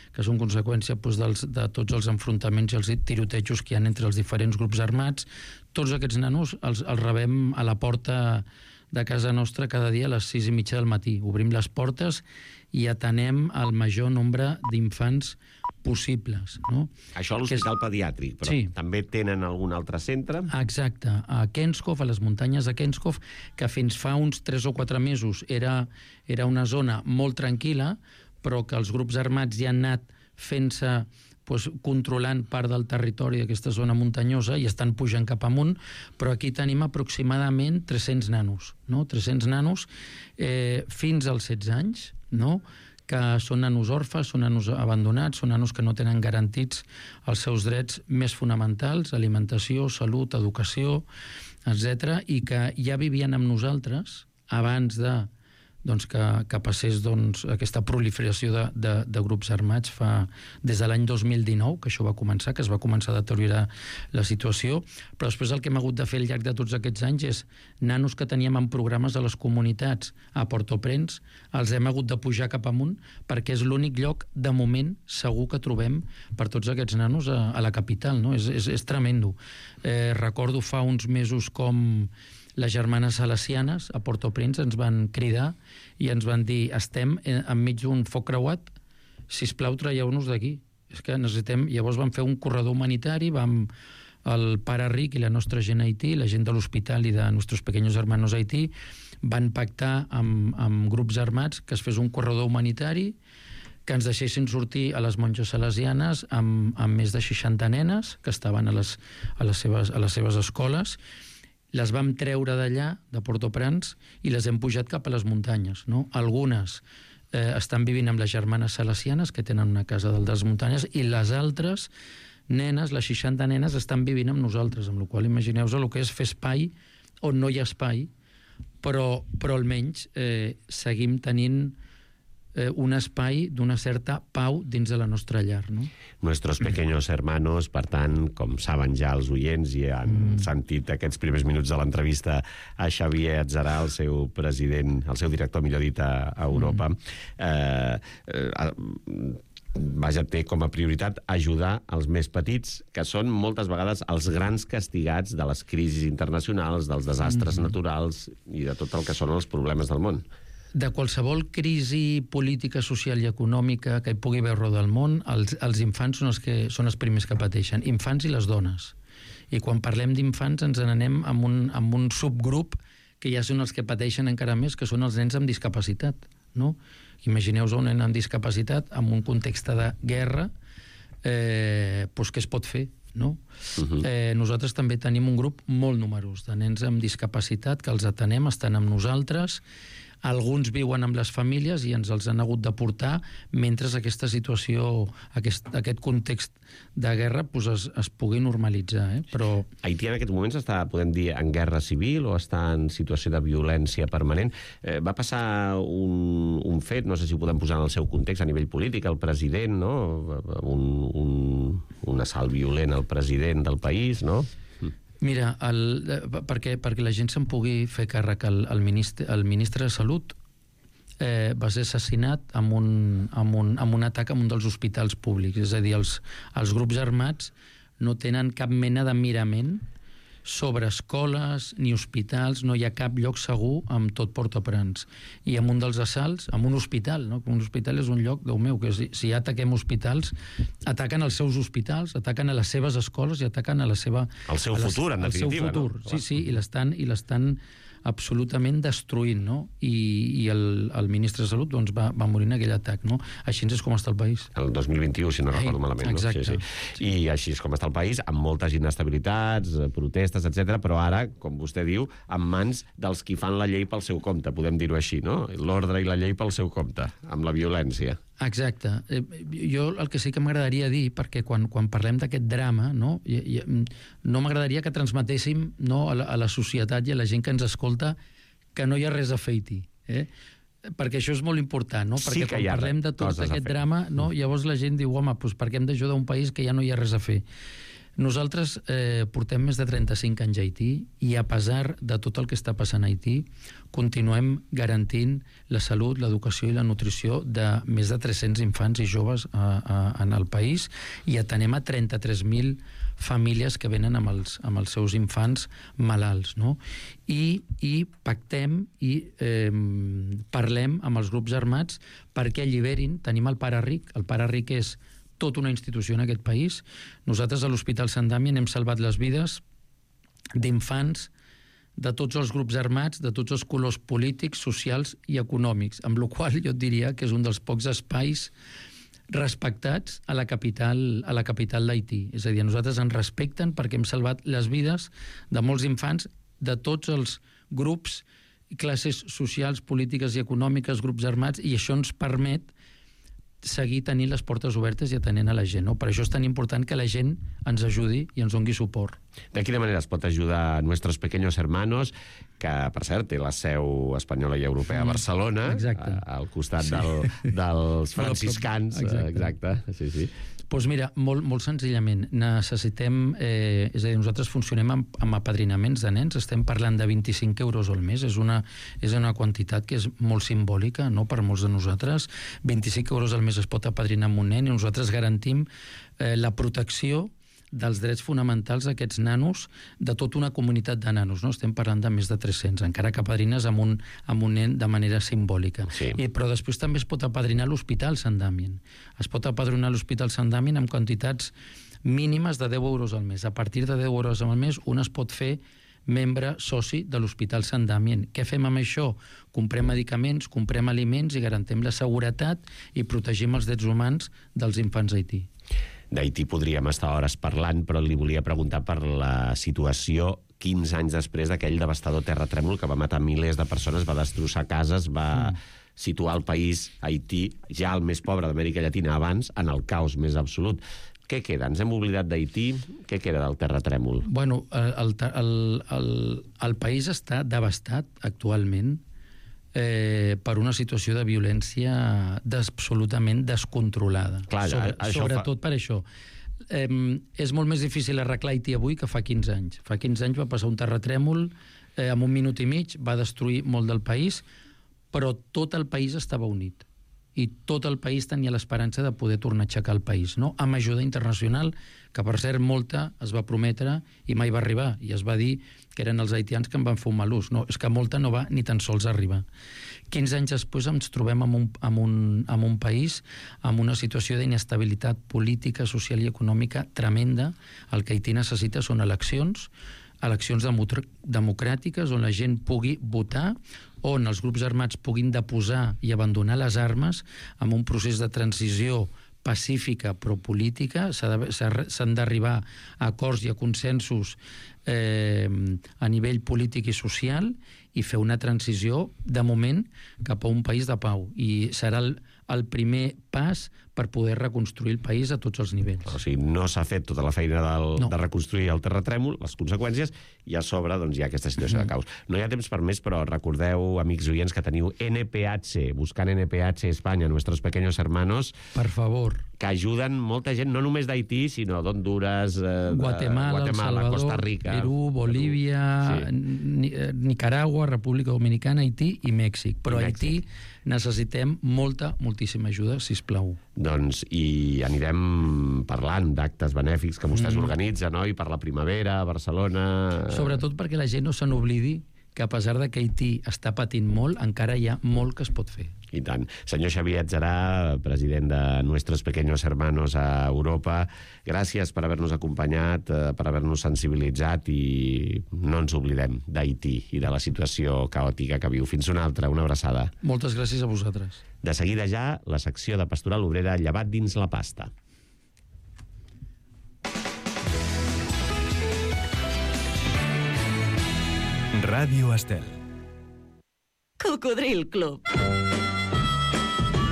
que són conseqüència doncs, dels, de tots els enfrontaments i els tirotejos que hi ha entre els diferents grups armats. Tots aquests nanos els, els rebem a la porta de casa nostra cada dia a les sis i mitja del matí. Obrim les portes i atenem el major nombre d'infants possibles. No? Això a l'hospital és... pediàtric, però sí. També tenen algun altre centre? Exacte. A Kenskov, a les muntanyes de Kenskov, que fins fa uns tres o quatre mesos era, era una zona molt tranquil·la, però que els grups armats ja han anat fent-se doncs, controlant part del territori d'aquesta zona muntanyosa i estan pujant cap amunt, però aquí tenim aproximadament tres-cents nanos, no? tres-cents nanos eh, fins als setze anys, no? Que són nanos orfes, són nanos abandonats, són nanos que no tenen garantits els seus drets més fonamentals, alimentació, salut, educació, etcètera, i que ja vivien amb nosaltres abans de doncs, que, que passés doncs, aquesta proliferació de, de, de grups armats fa, des de l'any dos mil dinou, que això va començar, que es va començar a deteriorar la situació, però després el que hem hagut de fer al llarg de tots aquests anys és nanos que teníem en programes a les comunitats a Port-au-Prince, els hem hagut de pujar cap amunt perquè és l'únic lloc, de moment, segur que trobem per tots aquests nanos a, a la capital, no? És, és, és tremendo. Eh, recordo fa uns mesos com les germanes salesianes a Port-au-Prince ens van cridar i ens van dir estem enmig d'un foc creuat, sisplau traieu-nos d'aquí. És que necessitem... Llavors vam fer un corredor humanitari, vam el pare Ric i la nostra gent a Haití, la gent de l'hospital i de nostres pequeños hermanos a Haití, van pactar amb, amb grups armats que es fes un corredor humanitari, que ens deixessin sortir a les monges salesianes amb, amb més de seixanta nenes que estaven a les, a les, seves, a les seves escoles. Les vam treure d'allà, de Port-au-Prince, i les hem pujat cap a les muntanyes. No? Algunes eh, estan vivint amb les germanes salesianes, que tenen una casa dalt de les muntanyes, i les altres nenes, les seixanta nenes, estan vivint amb nosaltres, amb la qual imagineu-vos el que és fer espai on no hi ha espai, però, però almenys eh, seguim tenint eh, un espai d'una certa pau dins de la nostra llar, no? Nuestros pequeños hermanos, per tant, com saben ja els oients i han mm. sentit aquests primers minuts de l'entrevista a Xavier Atzarà, el seu president, el seu director, millor dit, a, a Europa, mm. eh, eh, vaja, té com a prioritat ajudar els més petits, que són moltes vegades els grans castigats de les crisis internacionals, dels desastres mm. naturals i de tot el que són els problemes del món. De qualsevol crisi política, social i econòmica que hi pugui haver arreu del món, els, els infants són els, que, són els primers que pateixen, infants i les dones. I quan parlem d'infants ens n'anem amb un, amb un subgrup que ja són els que pateixen encara més, que són els nens amb discapacitat, no? Imagineu-vos un nen amb discapacitat en un context de guerra, eh, doncs què es pot fer? No? Uh-huh. eh, nosaltres també tenim un grup molt numerós de nens amb discapacitat que els atenem, estan amb nosaltres. Alguns viuen amb les famílies i ens els han hagut de portar mentre aquesta situació, aquest, aquest context de guerra pues, es, es pugui normalitzar. Eh? Però... Haití en aquests moments està, podem dir, en guerra civil o està en situació de violència permanent. Eh, va passar un, un fet, no sé si ho podem posar en el seu context a nivell polític, el president, no? un, un, un assalt violent al president del país, no? Mira, el, perquè, perquè la gent se'n pugui fer càrrec, el, el, ministre, el ministre de Salut eh, va ser assassinat amb un, amb, un, amb un atac en un dels hospitals públics. És a dir, els, els grups armats no tenen cap mena de mirament sobre escoles ni hospitals, no hi ha cap lloc segur amb tot Port-au-Prince. I amb un dels assalts, amb un hospital, no? Un hospital és un lloc, Déu meu, que si, si ataquem hospitals, ataquen els seus hospitals, ataquen a les seves escoles i ataquen a la seva... El seu futur, en definitiva. El seu futur, no? Sí, sí, i l'estan i l'estan absolutament destruint, no? I, i el, el ministre de Salut doncs, va, va morir en aquell atac, no? Així és com està el país. El dos mil vint-i-u, si no recordo malament. Exacte. No? Sí, sí. I així és com està el país, amb moltes inestabilitats, protestes, etcètera, però ara, com vostè diu, en mans dels qui fan la llei pel seu compte, podem dir-ho així, no? L'ordre i la llei pel seu compte, amb la violència. Exacte. Eh, jo el que sí que m'agradaria dir, perquè quan, quan parlem d'aquest drama, no, i, i, no m'agradaria que transmetéssim, no, a, la, a la societat i a la gent que ens escolta que no hi ha res a fer Haití. Eh? Perquè això és molt important, no? Perquè sí que quan parlem de tot aquest drama, no, llavors la gent diu, home, doncs per què hem d'ajudar un país que ja no hi ha res a fer? Nosaltres eh, portem més de trenta-cinc anys a Haití i a pesar de tot el que està passant a Haití continuem garantint la salut, l'educació i la nutrició de més de tres-cents infants i joves a, a, en el país i atenem a trenta-tres mil famílies que venen amb els, amb els seus infants malalts, no? I, i pactem i eh, parlem amb els grups armats perquè alliberin, tenim el Pare Ric, el Pare Ric és tota una institució en aquest país. Nosaltres a l'Hospital Sant Damian hem salvat les vides d'infants de tots els grups armats, de tots els colors polítics, socials i econòmics, amb la qual jo et diria que és un dels pocs espais respectats a la capital a la capital d'Haití. És a dir, nosaltres ens respecten perquè hem salvat les vides de molts infants de tots els grups, classes socials, polítiques i econòmiques, grups armats, i això ens permet seguir tenint les portes obertes i atenent a la gent. No? Per això és tan important que la gent ens ajudi i ens doni suport. De quina manera es pot ajudar a nuestros pequeños hermanos, que, per cert, té la seu espanyola i europea a Barcelona, exacte. A, al costat sí. del, dels franciscans. Exacte. Exacte. Sí, sí. Doncs mira, molt, molt senzillament, necessitem, eh, és a dir, nosaltres funcionem amb, amb apadrinaments de nens, estem parlant de vint-i-cinc euros al mes, és una, és una quantitat que és molt simbòlica, no?, per molts de nosaltres. vint-i-cinc euros al mes es pot apadrinar amb un nen i nosaltres garantim eh, la protecció dels drets fonamentals d'aquests nanos, de tota una comunitat de nanos, no? Estem parlant de més de tres-cents, encara que apadrines amb un, amb un nen de manera simbòlica. Sí. I, però després també es pot apadrinar a l'Hospital Sant Damian. Es pot apadrinar a l'Hospital Sant Damian amb quantitats mínimes de deu euros al mes. A partir de deu euros al mes un es pot fer membre soci de l'Hospital Sant Damian. Què fem amb això? Comprem medicaments, comprem aliments i garantim la seguretat i protegim els drets humans dels infants a Haití. D'Haití podríem estar hores parlant, però li volia preguntar per la situació quinze anys després d'aquell devastador terratrèmol que va matar milers de persones, va destrossar cases, va mm. situar el país, Haití, ja el més pobre d'Amèrica Llatina abans, en el caos més absolut. Què queda? Ens hem oblidat d'Haití? Què queda del terratrèmol? Bueno, el, el, el, el país està devastat actualment Eh, per una situació de violència absolutament descontrolada. Clar, Sobre, això sobretot fa... per això. Eh, és molt més difícil arreglar Haití avui que fa quinze anys. Fa quinze anys va passar un terratrèmol, eh, en un minut i mig va destruir molt del país, però tot el país estava unit. I tot el país tenia l'esperança de poder tornar a aixecar el país, no? Amb ajuda internacional, que per cert molta es va prometre i mai va arribar, i es va dir que eren els haitians que en van fer un mal ús. No, és que molta no va ni tan sols arribar. quinze anys després ens trobem en un, en un, en un país amb una situació d'inestabilitat política, social i econòmica tremenda. El que Haití necessita són eleccions, eleccions democràtiques on la gent pugui votar, on els grups armats puguin deposar i abandonar les armes amb un procés de transició pacífica però política. S'han d'arribar a acords i a consensos eh, a nivell polític i social i fer una transició, de moment, cap a un país de pau. I serà el, el primer pas per poder reconstruir el país a tots els nivells. O sigui, no s'ha fet tota la feina del, no. de reconstruir el terratrèmol, les conseqüències, i a sobre doncs, hi ha aquesta situació mm. de caos. No hi ha temps per més, però recordeu, amics oients, que teniu N P H, buscant N P H España, nuestros pequeños hermanos... Per favor. Que ajuden molta gent, no només d'Haití, sinó d'Honduras, eh, Guatemala, Guatemala El Salvador, Costa Rica... Perú, Bolívia, sí. Nicaragua, República Dominicana, Haití i Mèxic. Però a Haití necessitem molta, moltíssima ajuda, sisplau. Doncs, i anirem parlant d'actes benèfics que vostès mm. organitzen, no? I per la primavera, a Barcelona... Sobretot perquè la gent no se n'oblidi que a pesar de que Haití està patint molt, encara hi ha molt que es pot fer. I tant. Senyor Xavier Atzerà, president de Nuestros Pequeños Hermanos a Europa, gràcies per haver-nos acompanyat, per haver-nos sensibilitzat, i no ens oblidem d'Haití i de la situació caòtica que viu. Fins una altra, una abraçada. Moltes gràcies a vosaltres. De seguida ja, la secció de Pastoral Obrera Llevat dins la pasta. Ràdio Estel. Cocodril Club.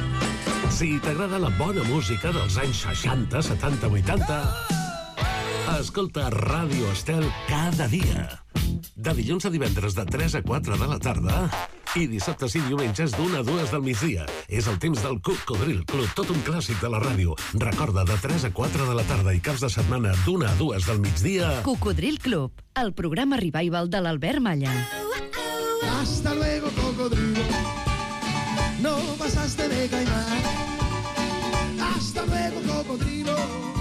Si t'agrada la bona música dels anys seixanta, setanta, vuitanta, Escolta Ràdio Estel cada dia. De dilluns a divendres de tres a quatre de la tarda i dissabtes i diumenges d'una a dues del migdia. És el temps del Cocodril Club, tot un clàssic de la ràdio. Recorda, de tres a quatre de la tarda i caps de setmana d'una a dues del migdia. Cocodril Club, el programa revival de l'Albert Malla. Hasta luego, cocodrilo. No pasaste de caimán. Hasta luego, cocodrilo.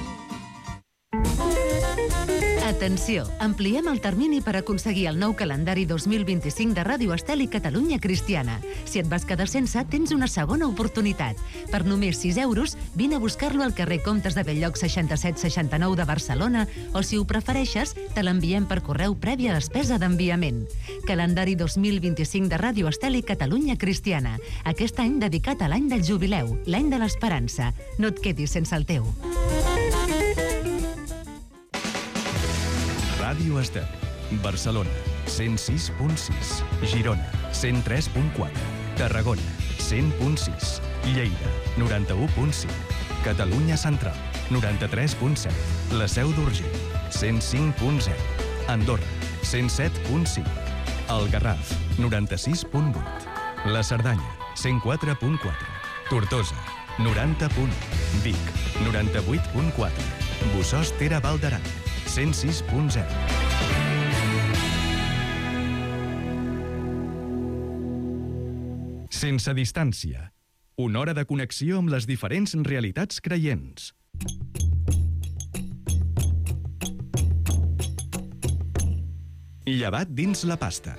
Atenció, ampliem el termini per aconseguir el nou calendari dos mil vint-i-cinc de Ràdio Estel i Catalunya Cristiana. Si et vas quedar sense, tens una segona oportunitat. Per només sis euros, vine a buscar-lo al carrer Comtes de Belllloc seixanta-set seixanta-nou de Barcelona o, si ho prefereixes, te l'enviem per correu prèvia despesa d'enviament. Calendari dos mil vint-i-cinc de Ràdio Estel i Catalunya Cristiana. Aquest any dedicat a l'any del jubileu, l'any de l'esperança. No et quedis sense el teu. Ràdio Estel, Barcelona, cent sis punt sis, Girona, cent tres punt quatre, Tarragona, cent punt sis, Lleida, noranta-u punt cinc, Catalunya Central, noranta-tres punt set, La Seu d'Urgell, cent cinc punt zero, Andorra, cent set punt cinc, El Garraf, noranta-sis punt vuit, La Cerdanya, cent quatre punt quatre, Tortosa, noranta punt u, Vic, noranta-vuit punt quatre, Bossòst Tere Val d'Aran, cent sis punt zero. Sense distància. Una hora de connexió amb les diferents realitats creients. Llevat dins la pasta.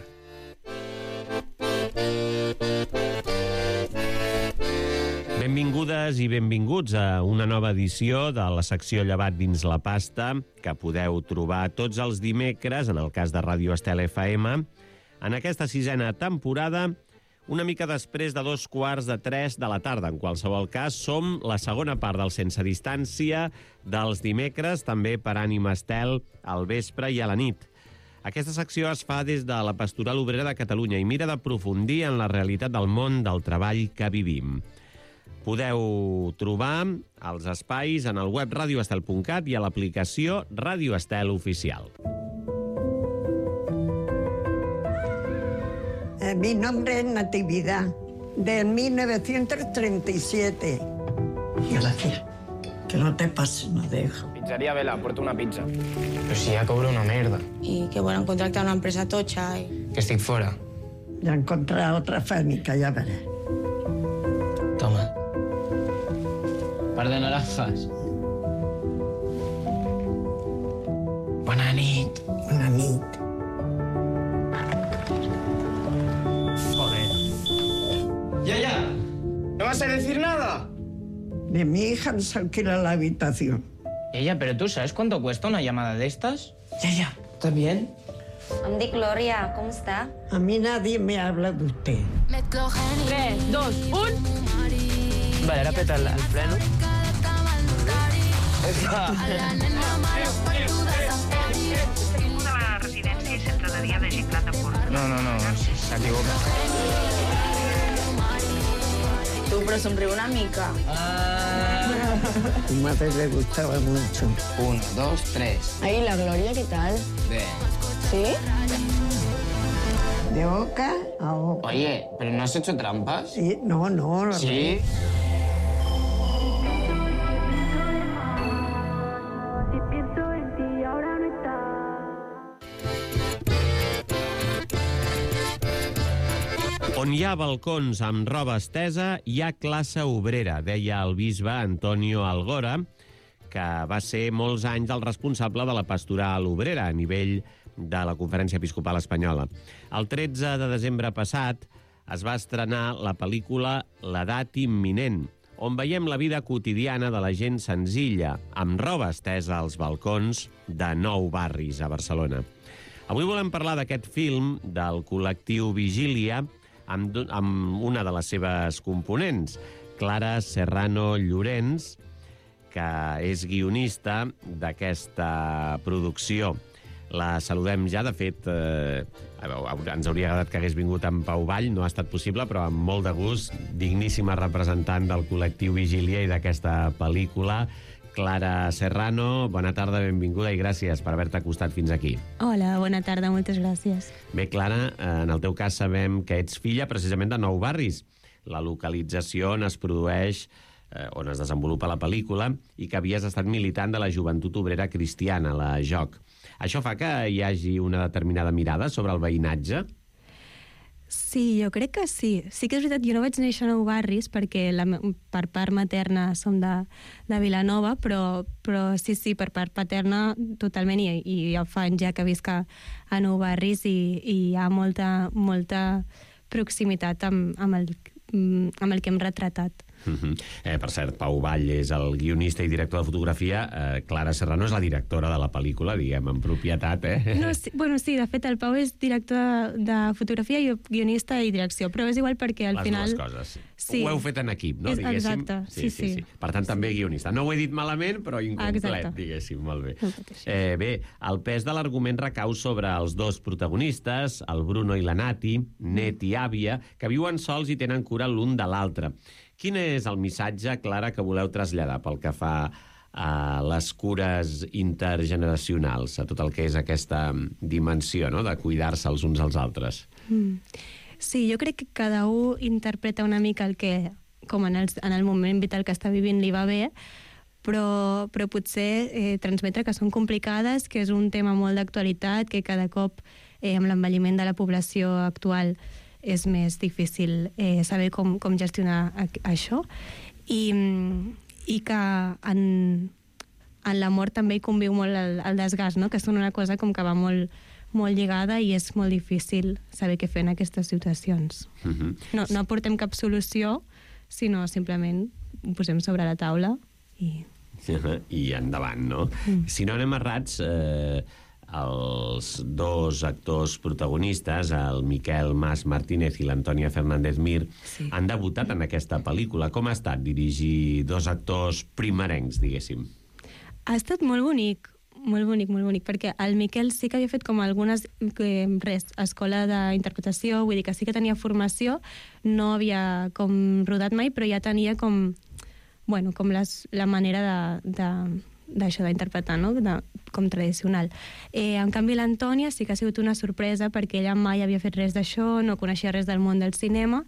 Benvingudes i benvinguts a una nova edició de la secció Llevat dins la pasta, que podeu trobar tots els dimecres, en el cas de Ràdio Estel F M, en aquesta sisena temporada, una mica després de dos quarts de tres de la tarda. En qualsevol cas, som la segona part del Sense Distància dels dimecres, també per Ànima Estel, al vespre i a la nit. Aquesta secció es fa des de la Pastoral Obrera de Catalunya i mira d'aprofundir en la realitat del món del treball que vivim. Podeu trobar els espais en el web radio estel punt cat i a l'aplicació Ràdio Estel Oficial. Eh, mi nombre es Natividad, del mil novecientos treinta y siete. Gracias. Que no te pases, no dejo. Pizzería Vela, porta una pizza. Pero si ya cobro una merda. Y que volen contractar una empresa tocha y... Que estic fora. Ya encontré otra fábrica, ya verás. Toma. Par de naranjas. Bona nit. Bona nit. Joder. Ya, ya. ¿No vas a decir nada? De mi hija nos alquila la habitación. Ella, pero ¿tú sabes cuánto cuesta una llamada de estas? Ya, ya. ¿Estás bien? Em dic Gloria, com està? A mí nadie me habla de usted. tres, dos, un... Vale, ahora peta el, el freno. Una de la residència i centre de dia de gent gran de Porta. No, no, no, s'equivoca. Tu, però somriu una mica. Ah. Tu madre le gustaba mucho. Uno, dos, tres. Ay, la Gloria, ¿qué tal? Bien. ¿Sí? De boca a boca. Oye, ¿pero no has hecho trampas? Sí, no, no. ¿Sí? On hi ha balcons amb roba estesa, hi ha classe obrera, deia el bisbe Antonio Algora, que va ser molts anys el responsable de la pastoral obrera a nivell de la Conferència Episcopal Espanyola. El tretze de desembre passat es va estrenar la pel·lícula L'edat imminent, on veiem la vida quotidiana de la gent senzilla, amb roba estesa als balcons de nou barris a Barcelona. Avui volem parlar d'aquest film del col·lectiu Vigília, amb, amb una de les seves components, Clara Serrano Llorens, que és guionista d'aquesta producció. La saludem ja, de fet, eh, ens hauria agradat que hagués vingut en Pau Vall, no ha estat possible, però amb molt de gust, digníssima representant del col·lectiu Vigília i d'aquesta pel·lícula. Clara Serrano, bona tarda, benvinguda i gràcies per haver-te acostat fins aquí. Hola, bona tarda, moltes gràcies. Bé, Clara, en el teu cas sabem que ets filla precisament de Nou Barris, la localització on es produeix, eh, on es desenvolupa la pel·lícula, i que havies estat militant de la Joventut Obrera Cristiana, la J O C. Això fa que hi hagi una determinada mirada sobre el veïnatge? Sí, jo crec que sí. Sí que és veritat, jo no vaig néixer a Nou Barris perquè la, per part materna som de, de Vilanova, però, però sí, sí, per part paterna totalment, i, i ja fa anys ja que visc a, a Nou Barris i, i hi ha molta, molta proximitat amb, amb, el, amb el que hem retratat. Uh-huh. eh, per cert, Pau Vall és el guionista i director de fotografia. eh, Clara Serrano és la directora de la pel·lícula, diguem, en propietat, eh? No, sí, bueno, sí, de fet el Pau és director de, de fotografia i guionista i direcció, però és igual perquè al Les final... Les dues coses. Sí. Ho heu fet en equip, no? És, diguéssim. exacte, sí, sí, sí. Per tant, també guionista. No ho he dit malament, però incomplet, exacte. Diguéssim, molt bé. Eh, bé, el pes de l'argument recau sobre els dos protagonistes, el Bruno i la Nati, net i àvia, que viuen sols i tenen cura l'un de l'altre. Quin és el missatge, Clara, que voleu traslladar pel que fa a les cures intergeneracionals, a tot el que és aquesta dimensió, no?, de cuidar-se els uns als altres? Mm. Sí, jo crec que cada un interpreta una mica el que, com en el, en el moment vital que està vivint li va bé, però, però potser eh, transmetre que són complicades, que és un tema molt d'actualitat, que cada cop eh, amb l'envelliment de la població actual és més difícil eh, saber com, com gestionar a, això, i, i que en, en la mort també hi conviu molt el, el desgast, no? Que són una cosa com que va molt, molt lligada i és molt difícil saber què fer en aquestes situacions. Uh-huh. No, no aportem cap solució, sinó simplement ho posem sobre la taula i... I endavant, no? Mm. Si no anem errats... Eh... els dos actors protagonistes, el Miquel Mas Martínez i l'Antònia Fernández Mir, sí, han debutat en aquesta pel·lícula. Com ha estat dirigir dos actors primerencs, diguéssim? Ha estat molt bonic, molt bonic, molt bonic, perquè el Miquel sí que havia fet com algunes, eh, res, escola d'interpretació, vull dir que sí que tenia formació, no havia com rodat mai, però ja tenia com, bueno, com les, la manera de... de d'això d'interpretar, no? De, com tradicional. Eh, en canvi, l'Antònia sí que ha sigut una sorpresa perquè ella mai havia fet res d'això, no coneixia res del món del cinema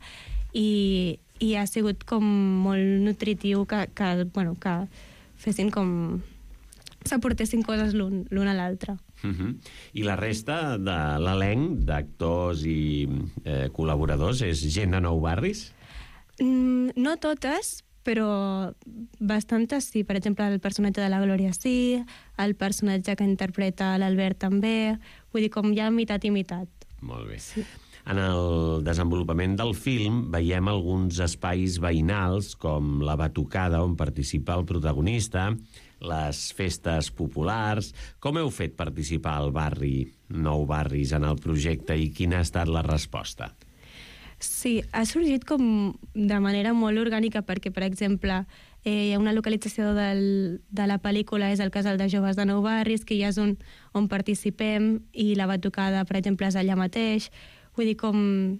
i, i ha sigut com molt nutritiu que, que, bueno, que fessin com... s'aportessin coses l'un, l'un a l'altre. Uh-huh. I la resta de l'elenc d'actors i eh, col·laboradors és gent de Nou Barris? Mm, no totes, però bastantes sí. Per exemple, el personatge de la Glòria sí, el personatge que interpreta l'Albert també, vull dir, com ja mitat i mitat. Molt bé. Sí. En el desenvolupament del film veiem alguns espais veïnals, com la batucada on participa el protagonista, les festes populars. Com heu fet participar al barri Nou Barris en el projecte i quina ha estat la resposta? Sí, ha sorgit com de manera molt orgànica perquè, per exemple, eh, hi ha una localització del, de la pel·lícula, és el Casal de Joves de Nou Barris, que ja és on, on participem, i la batucada, per exemple, és allà mateix. Vull dir, com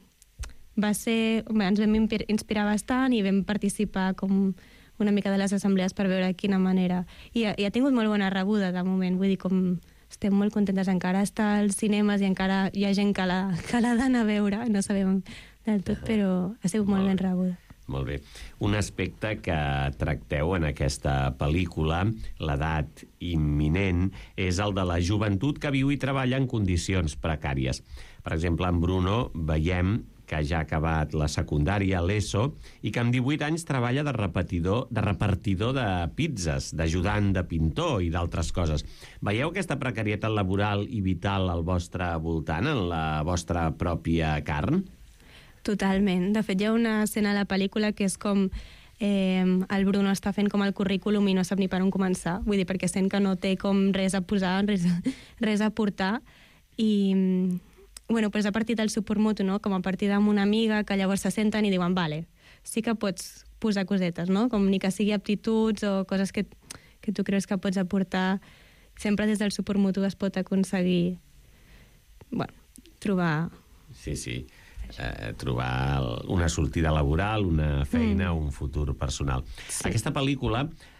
va ser... Bé, ens vam inspirar bastant i vam participar com una mica de les assemblees per veure quina manera... I ha, i ha tingut molt bona rebuda, de moment. Vull dir, com estem molt contentes. Encara està als cinemes i encara hi ha gent que l'ha que l'ha d'anar a veure. No sabem del tot, però ha sigut molt ben rebuda. Molt bé. Un aspecte que tracteu en aquesta pel·lícula, l'edat imminent, és el de la joventut que viu i treballa en condicions precàries. Per exemple, en Bruno veiem que ja ha acabat la secundària, l'ESO, i que amb divuit anys treballa de repetidor, de repartidor de pizzas, d'ajudant de pintor i d'altres coses. Veieu aquesta precarietat laboral i vital al vostre voltant, en la vostra pròpia carn? Totalment. De fet, hi ha una escena a la pel·lícula que és com eh, el Bruno està fent com el currículum i no sap ni per on començar. Vull dir, perquè sent que no té com res a posar, res, res a portar. I, bueno, pues a partir del suport mutu, no? Com a partir d'una amiga que llavors se senten i diuen, vale, sí que pots posar cosetes, no? Com ni que sigui aptituds o coses que, que tu creus que pots aportar. Sempre des del suport mutu es pot aconseguir, bueno, trobar... Sí, sí. Eh, trobar una sortida laboral, una feina, mm. un futur personal. Sí. Aquesta pel·lícula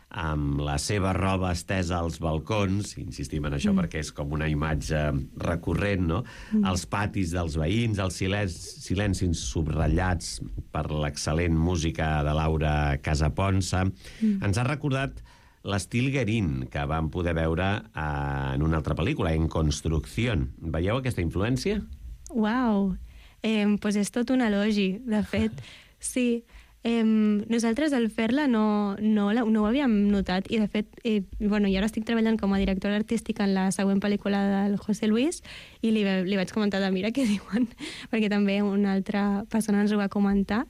amb la seva roba estesa als balcons, insistim en això mm. perquè és com una imatge recurrent, no? Mm. Els patis dels veïns, els silencis, silencis subratllats per l'excel·lent música de Laura Casaponsa. Mm. Ens ha recordat l'estil Guerin, que vam poder veure en una altra pel·lícula, En Construcción. Veieu aquesta influència? Uau! Eh, pues és tot un elogi, de fet. Sí. Eh, nosaltres al fer-la no, no, la, no ho havíem notat i de fet, eh, bueno, jo ara estic treballant com a directora artística en la següent pel·lícula del José Luis i li, li vaig comentar de mira què diuen, perquè també una altra persona ens ho va comentar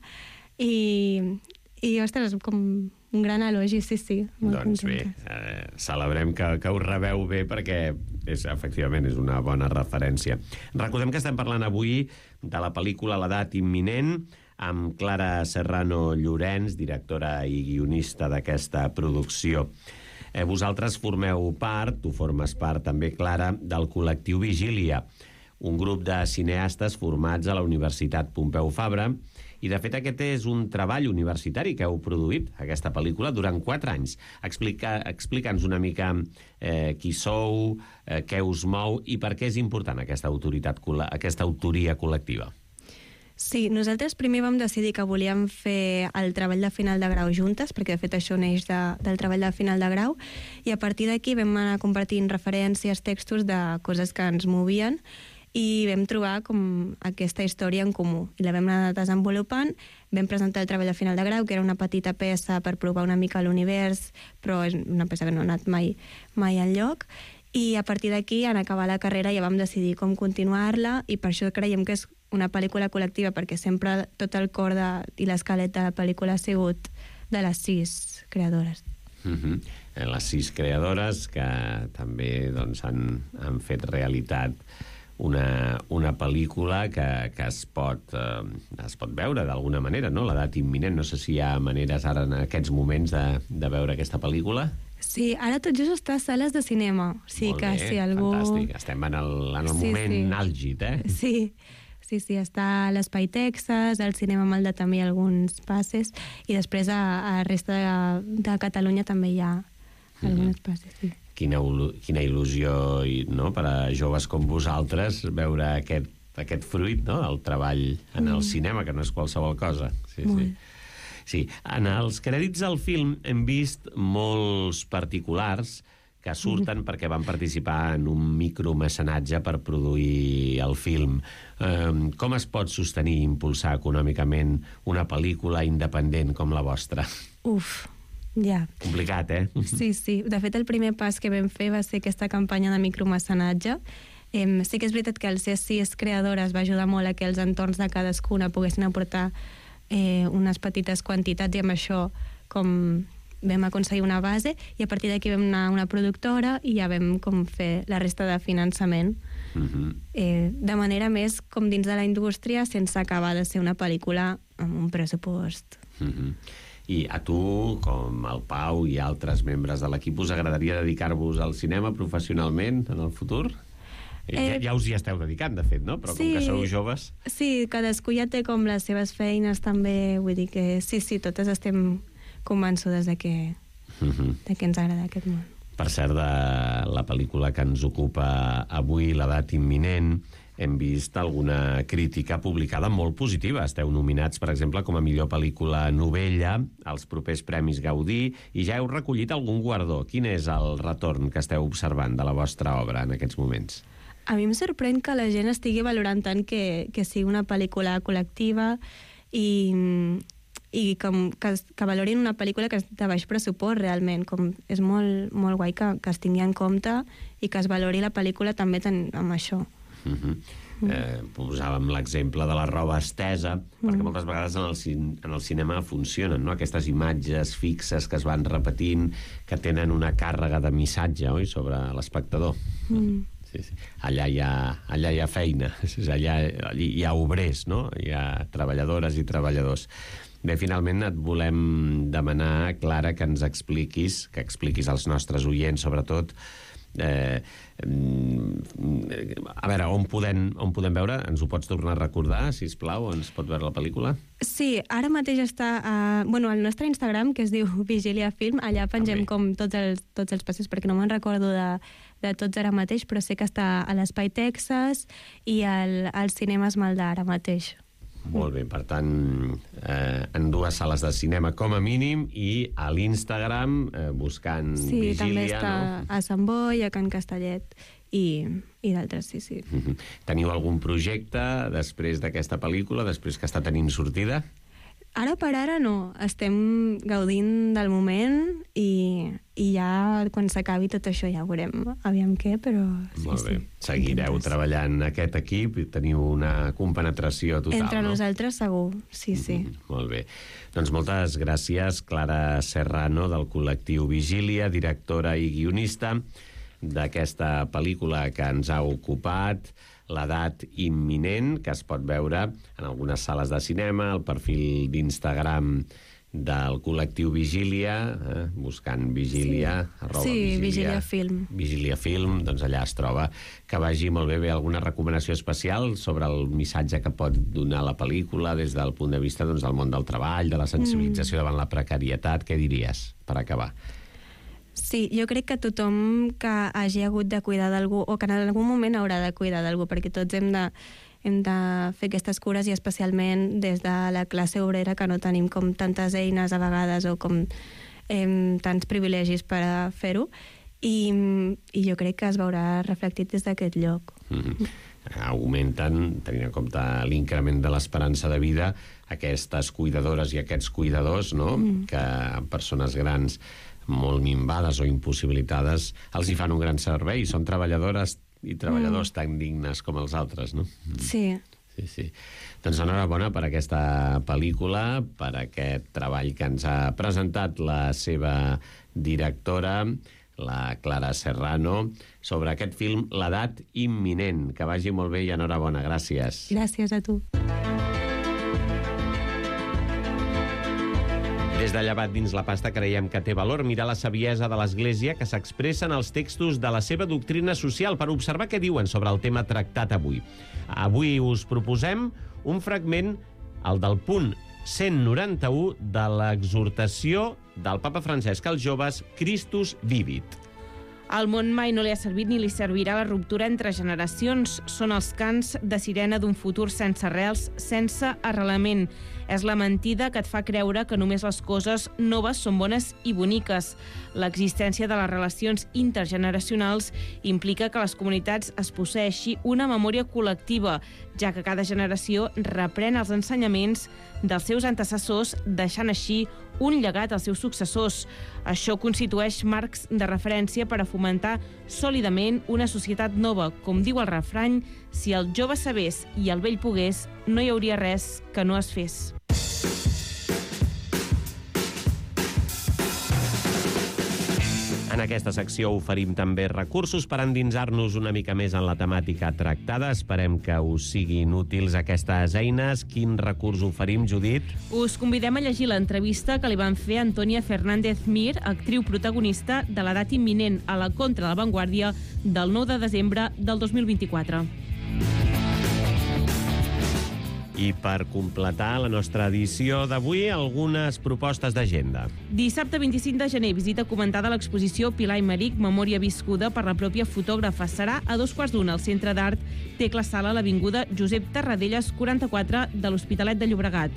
i, i ostres, com un gran elogi, sí, sí. Doncs bé, eh, celebrem que, que us rebeu bé perquè és, efectivament és una bona referència. Recordem que estem parlant avui de la pel·lícula L'edat imminent, amb Clara Serrano Llorenç, directora i guionista d'aquesta producció. Eh, vosaltres formeu part, tu formes part també, Clara, del col·lectiu Vigília, un grup de cineastes formats a la Universitat Pompeu Fabra, i de fet aquest és un treball universitari que heu produït, aquesta pel·lícula, durant quatre anys. Explica, explica'ns una mica eh, qui sou, eh, què us mou i per què és important aquesta, autoritat, aquesta autoria col·lectiva. Sí, nosaltres primer vam decidir que volíem fer el treball de final de grau juntes, perquè de fet això neix de, del treball de final de grau, i a partir d'aquí vam anar compartint referències, textos de coses que ens movien, i vam trobar com aquesta història en comú. I la vam anar desenvolupant, vam presentar el treball de final de grau, que era una petita peça per provar una mica l'univers, però és una peça que no ha anat mai, mai enlloc, i a partir d'aquí, en acabar la carrera, ja vam decidir com continuar-la, i per això creiem que és una pel·lícula col·lectiva, perquè sempre tot el cor de, i l'esquelet de la pel·lícula ha sigut de les sis creadores. Mm-hmm. Les sis creadores que també doncs, han, han fet realitat una, una pel·lícula que, que es, pot, eh, es pot veure d'alguna manera, no? L'edat imminent. No sé si hi ha maneres ara en aquests moments de, de veure aquesta pel·lícula. Sí, ara tot just està a sales de cinema. Sí, molt que bé, si algú... fantàstic. Estem en el, en el sí, moment sí. àlgid, eh? Sí, sí, sí, està a l'Espai Texas, al Cinema Malda també hi ha alguns passes, i després a, a resta de, de Catalunya també hi ha alguns mm-hmm. passes, sí. Quina, quina il·lusió, no?, per a joves com vosaltres veure aquest, aquest fruit, no?, el treball en el mm. cinema, que no és qualsevol cosa. Sí, sí. Sí, en els crèdits del film hem vist molts particulars que surten mm. perquè van participar en un micromecenatge per produir el film. Um, com es pot sostenir i impulsar econòmicament una pel·lícula independent com la vostra? Uf, ja. Complicat, eh? Sí, sí. De fet, el primer pas que vam fer va ser aquesta campanya de micromecenatge. Eh, sí que és veritat que el ser sis creadores va ajudar molt a que els entorns de cadascuna poguessin aportar eh, unes petites quantitats, i amb això com vam aconseguir una base, i a partir d'aquí vam anar a una productora i ja vam com fer la resta de finançament. Mm-hmm. eh, de manera més com dins de la indústria, sense acabar de ser una pel·lícula amb un pressupost. Mm-hmm. I a tu, com el Pau i altres membres de l'equip, us agradaria dedicar-vos al cinema professionalment en el futur? Eh, ja, ja us hi esteu dedicant, de fet, no? Però sí, com que sou joves... Sí, cadascú ja té com les seves feines també, vull dir que sí, sí, totes estem convençudes de que, uh-huh. de que ens agrada aquest món. Per cert, de la pel·lícula que ens ocupa avui, L'edat imminent, hem vist alguna crítica publicada molt positiva. Esteu nominats, per exemple, com a millor pel·lícula novella als propers Premis Gaudí, i ja heu recollit algun guardó. Quin és el retorn que esteu observant de la vostra obra en aquests moments? A mi em sorprèn que la gent estigui valorant tant que, que sigui una pel·lícula col·lectiva i, i que, que, que valorin una pel·lícula que és de baix pressupost, realment. Com és molt, molt guai que, que es tingui en compte i que es valori la pel·lícula també ten, amb això. Uh-huh. Mm. Eh, posàvem l'exemple de la roba estesa, mm. perquè moltes vegades en el, cin en el cinema funcionen, no?, aquestes imatges fixes que es van repetint, que tenen una càrrega de missatge, oi?, sobre l'espectador. Mm. Sí, sí. Allà hi ha, allà hi ha feina, allà hi ha obrers, no?, hi ha treballadores i treballadors. Bé, finalment et volem demanar, Clara, que ens expliquis, que expliquis als nostres oients, sobretot, Eh, a veure, on podem, on podem veure? Ens ho pots tornar a recordar, sisplau, on es pot veure la pel·lícula? Sí, ara mateix està a, bueno, al nostre Instagram, que es diu Vigília Film. Allà pengem com tots els, tots els passos, perquè no me'n recordo de, de tots ara mateix, però sé que està a l'Espai Texas i al, al Cinema Esmaldà ara mateix. Molt bé, per tant, eh, en dues sales de cinema com a mínim, i a l'Instagram eh, buscant sí, Vigília, també està no? a Sant Boi, a Can Castellet i, i d'altres, sí, sí. Mm-hmm. Teniu algun projecte després d'aquesta pel·lícula, després que està tenint sortida? Ara per ara no, estem gaudint del moment i, i ja quan s'acabi tot això ja veurem aviam què, però... Sí, Molt bé, sí. seguireu treballant aquest equip i teniu una compenetració total, Entre no? nosaltres segur, sí, sí. Mm, molt bé. Doncs moltes gràcies, Clara Serrano, del col·lectiu Vigília, directora i guionista d'aquesta pel·lícula que ens ha ocupat, L'edat imminent, que es pot veure en algunes sales de cinema, el perfil d'Instagram del col·lectiu Vigília, eh, buscant Vigília, sí. arroba sí, Vigília, Vigília Film. Vigília Film, doncs allà es troba. Que vagi molt bé, bé alguna recomanació especial sobre el missatge que pot donar la pel·lícula des del punt de vista doncs, del món del treball, de la sensibilització mm. davant la precarietat. Què diries, per acabar? Sí, jo crec que tothom que hagi hagut de cuidar d'algú o que en algun moment haurà de cuidar d'algú, perquè tots hem de, hem de fer aquestes cures, i especialment des de la classe obrera, que no tenim com tantes eines a vegades o com eh, tants privilegis per a fer-ho, i, i jo crec que es veurà reflectit des d'aquest lloc. Mm-hmm. Augmenten, tenint en compte l'increment de l'esperança de vida, aquestes cuidadores i aquests cuidadors, no? Mm. que persones grans molt minvades o impossibilitades els hi fan un gran servei, són treballadores i treballadors mm. tan dignes com els altres, no? Sí. Sí, sí. Doncs enhorabona per aquesta pel·lícula, per aquest treball que ens ha presentat la seva directora, la Clara Serrano, sobre aquest film L'edat imminent. Que vagi molt bé i enhorabona. Gràcies. Gràcies a tu. Des de Llevat dins la pasta creiem que té valor mirar la saviesa de l'Església que s'expressa en els textos de la seva doctrina social per observar què diuen sobre el tema tractat avui. Avui us proposem un fragment, el del punt cent noranta-u de l'exhortació del Papa Francesc als joves Christus Vivit. Al món mai no li ha servit ni li servirà la ruptura entre generacions. Són els cants de sirena d'un futur sense arrels, sense arrelament. És la mentida que et fa creure que només les coses noves són bones i boniques. L'existència de les relacions intergeneracionals implica que les comunitats es posseeixi una memòria col·lectiva, ja que cada generació reprèn els ensenyaments dels seus antecessors, deixant així un llegat als seus successors. Això constitueix marcs de referència per a fomentar sòlidament una societat nova. Com diu el refrany, si el jove sabés i el vell pogués, no hi hauria res que no es fes. En aquesta secció oferim també recursos per endinsar-nos una mica més en la temàtica tractada. Esperem que us siguin útils aquestes eines. Quin recurs oferim, Judit? Us convidem a llegir l'entrevista que li van fer a Antònia Fernández Mir, actriu protagonista de L'edat imminent, a la Contra de la Vanguardia del nou de desembre del dos mil vint-i-quatre. I per completar la nostra edició d'avui, algunes propostes d'agenda. Dissabte vint-i-cinc de gener, visita comentada a l'exposició Pilar i Maric, Memòria viscuda per la pròpia fotògrafa. Serà a dos quarts d'una al Centre d'Art Tecla Sala, a l'avinguda Josep Tarradellas, quaranta-quatre de l'Hospitalet de Llobregat.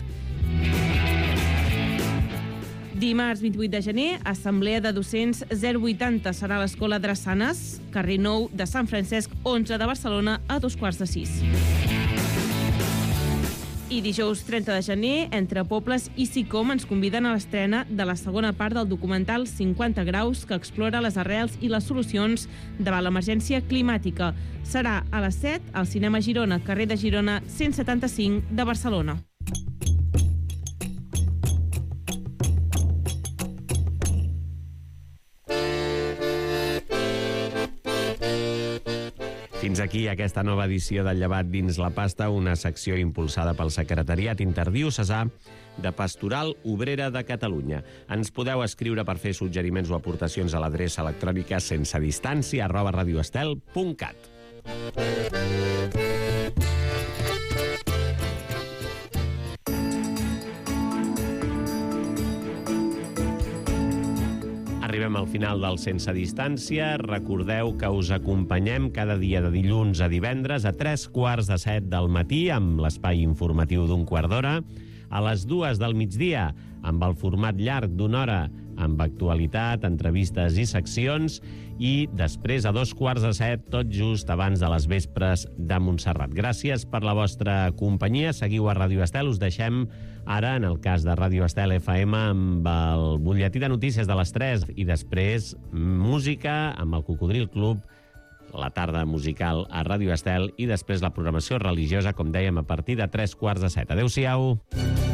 Dimarts vint-i-vuit de gener, Assemblea de Docents zero vuitanta serà a l'Escola Drassanes, carrer Nou de Sant Francesc, onze de Barcelona, a dos quarts de sis. I dijous trenta de gener, Entre Pobles i SICOM ens conviden a l'estrena de la segona part del documental cinquanta graus, que explora les arrels i les solucions davant l'emergència climàtica. Serà a les set al Cinema Girona, carrer de Girona cent setanta-cinc de Barcelona. Fins aquí aquesta nova edició del Llevat dins la pasta, una secció impulsada pel Secretariat Interdiocesà de Pastoral Obrera de Catalunya. Ens podeu escriure per fer suggeriments o aportacions a l'adreça electrònica sense distància arroba radioestel punt cat. Arribem al final del Sense Distància. Recordeu que us acompanyem cada dia de dilluns a divendres a tres quarts de set del matí amb l'espai informatiu d'un quart d'hora, a les dues del migdia amb el format llarg d'una hora amb actualitat, entrevistes i seccions, i després a dos quarts de set, tot just abans de les vespres de Montserrat. Gràcies per la vostra companyia. Seguiu a Ràdio Estel. Us deixem ara, en el cas de Ràdio Estel F M, amb el butlletí de notícies de les tres i després música amb el Cocodril Club, la tarda musical a Ràdio Estel i després la programació religiosa, com dèiem, a partir de tres quarts de set. Adéu-siau.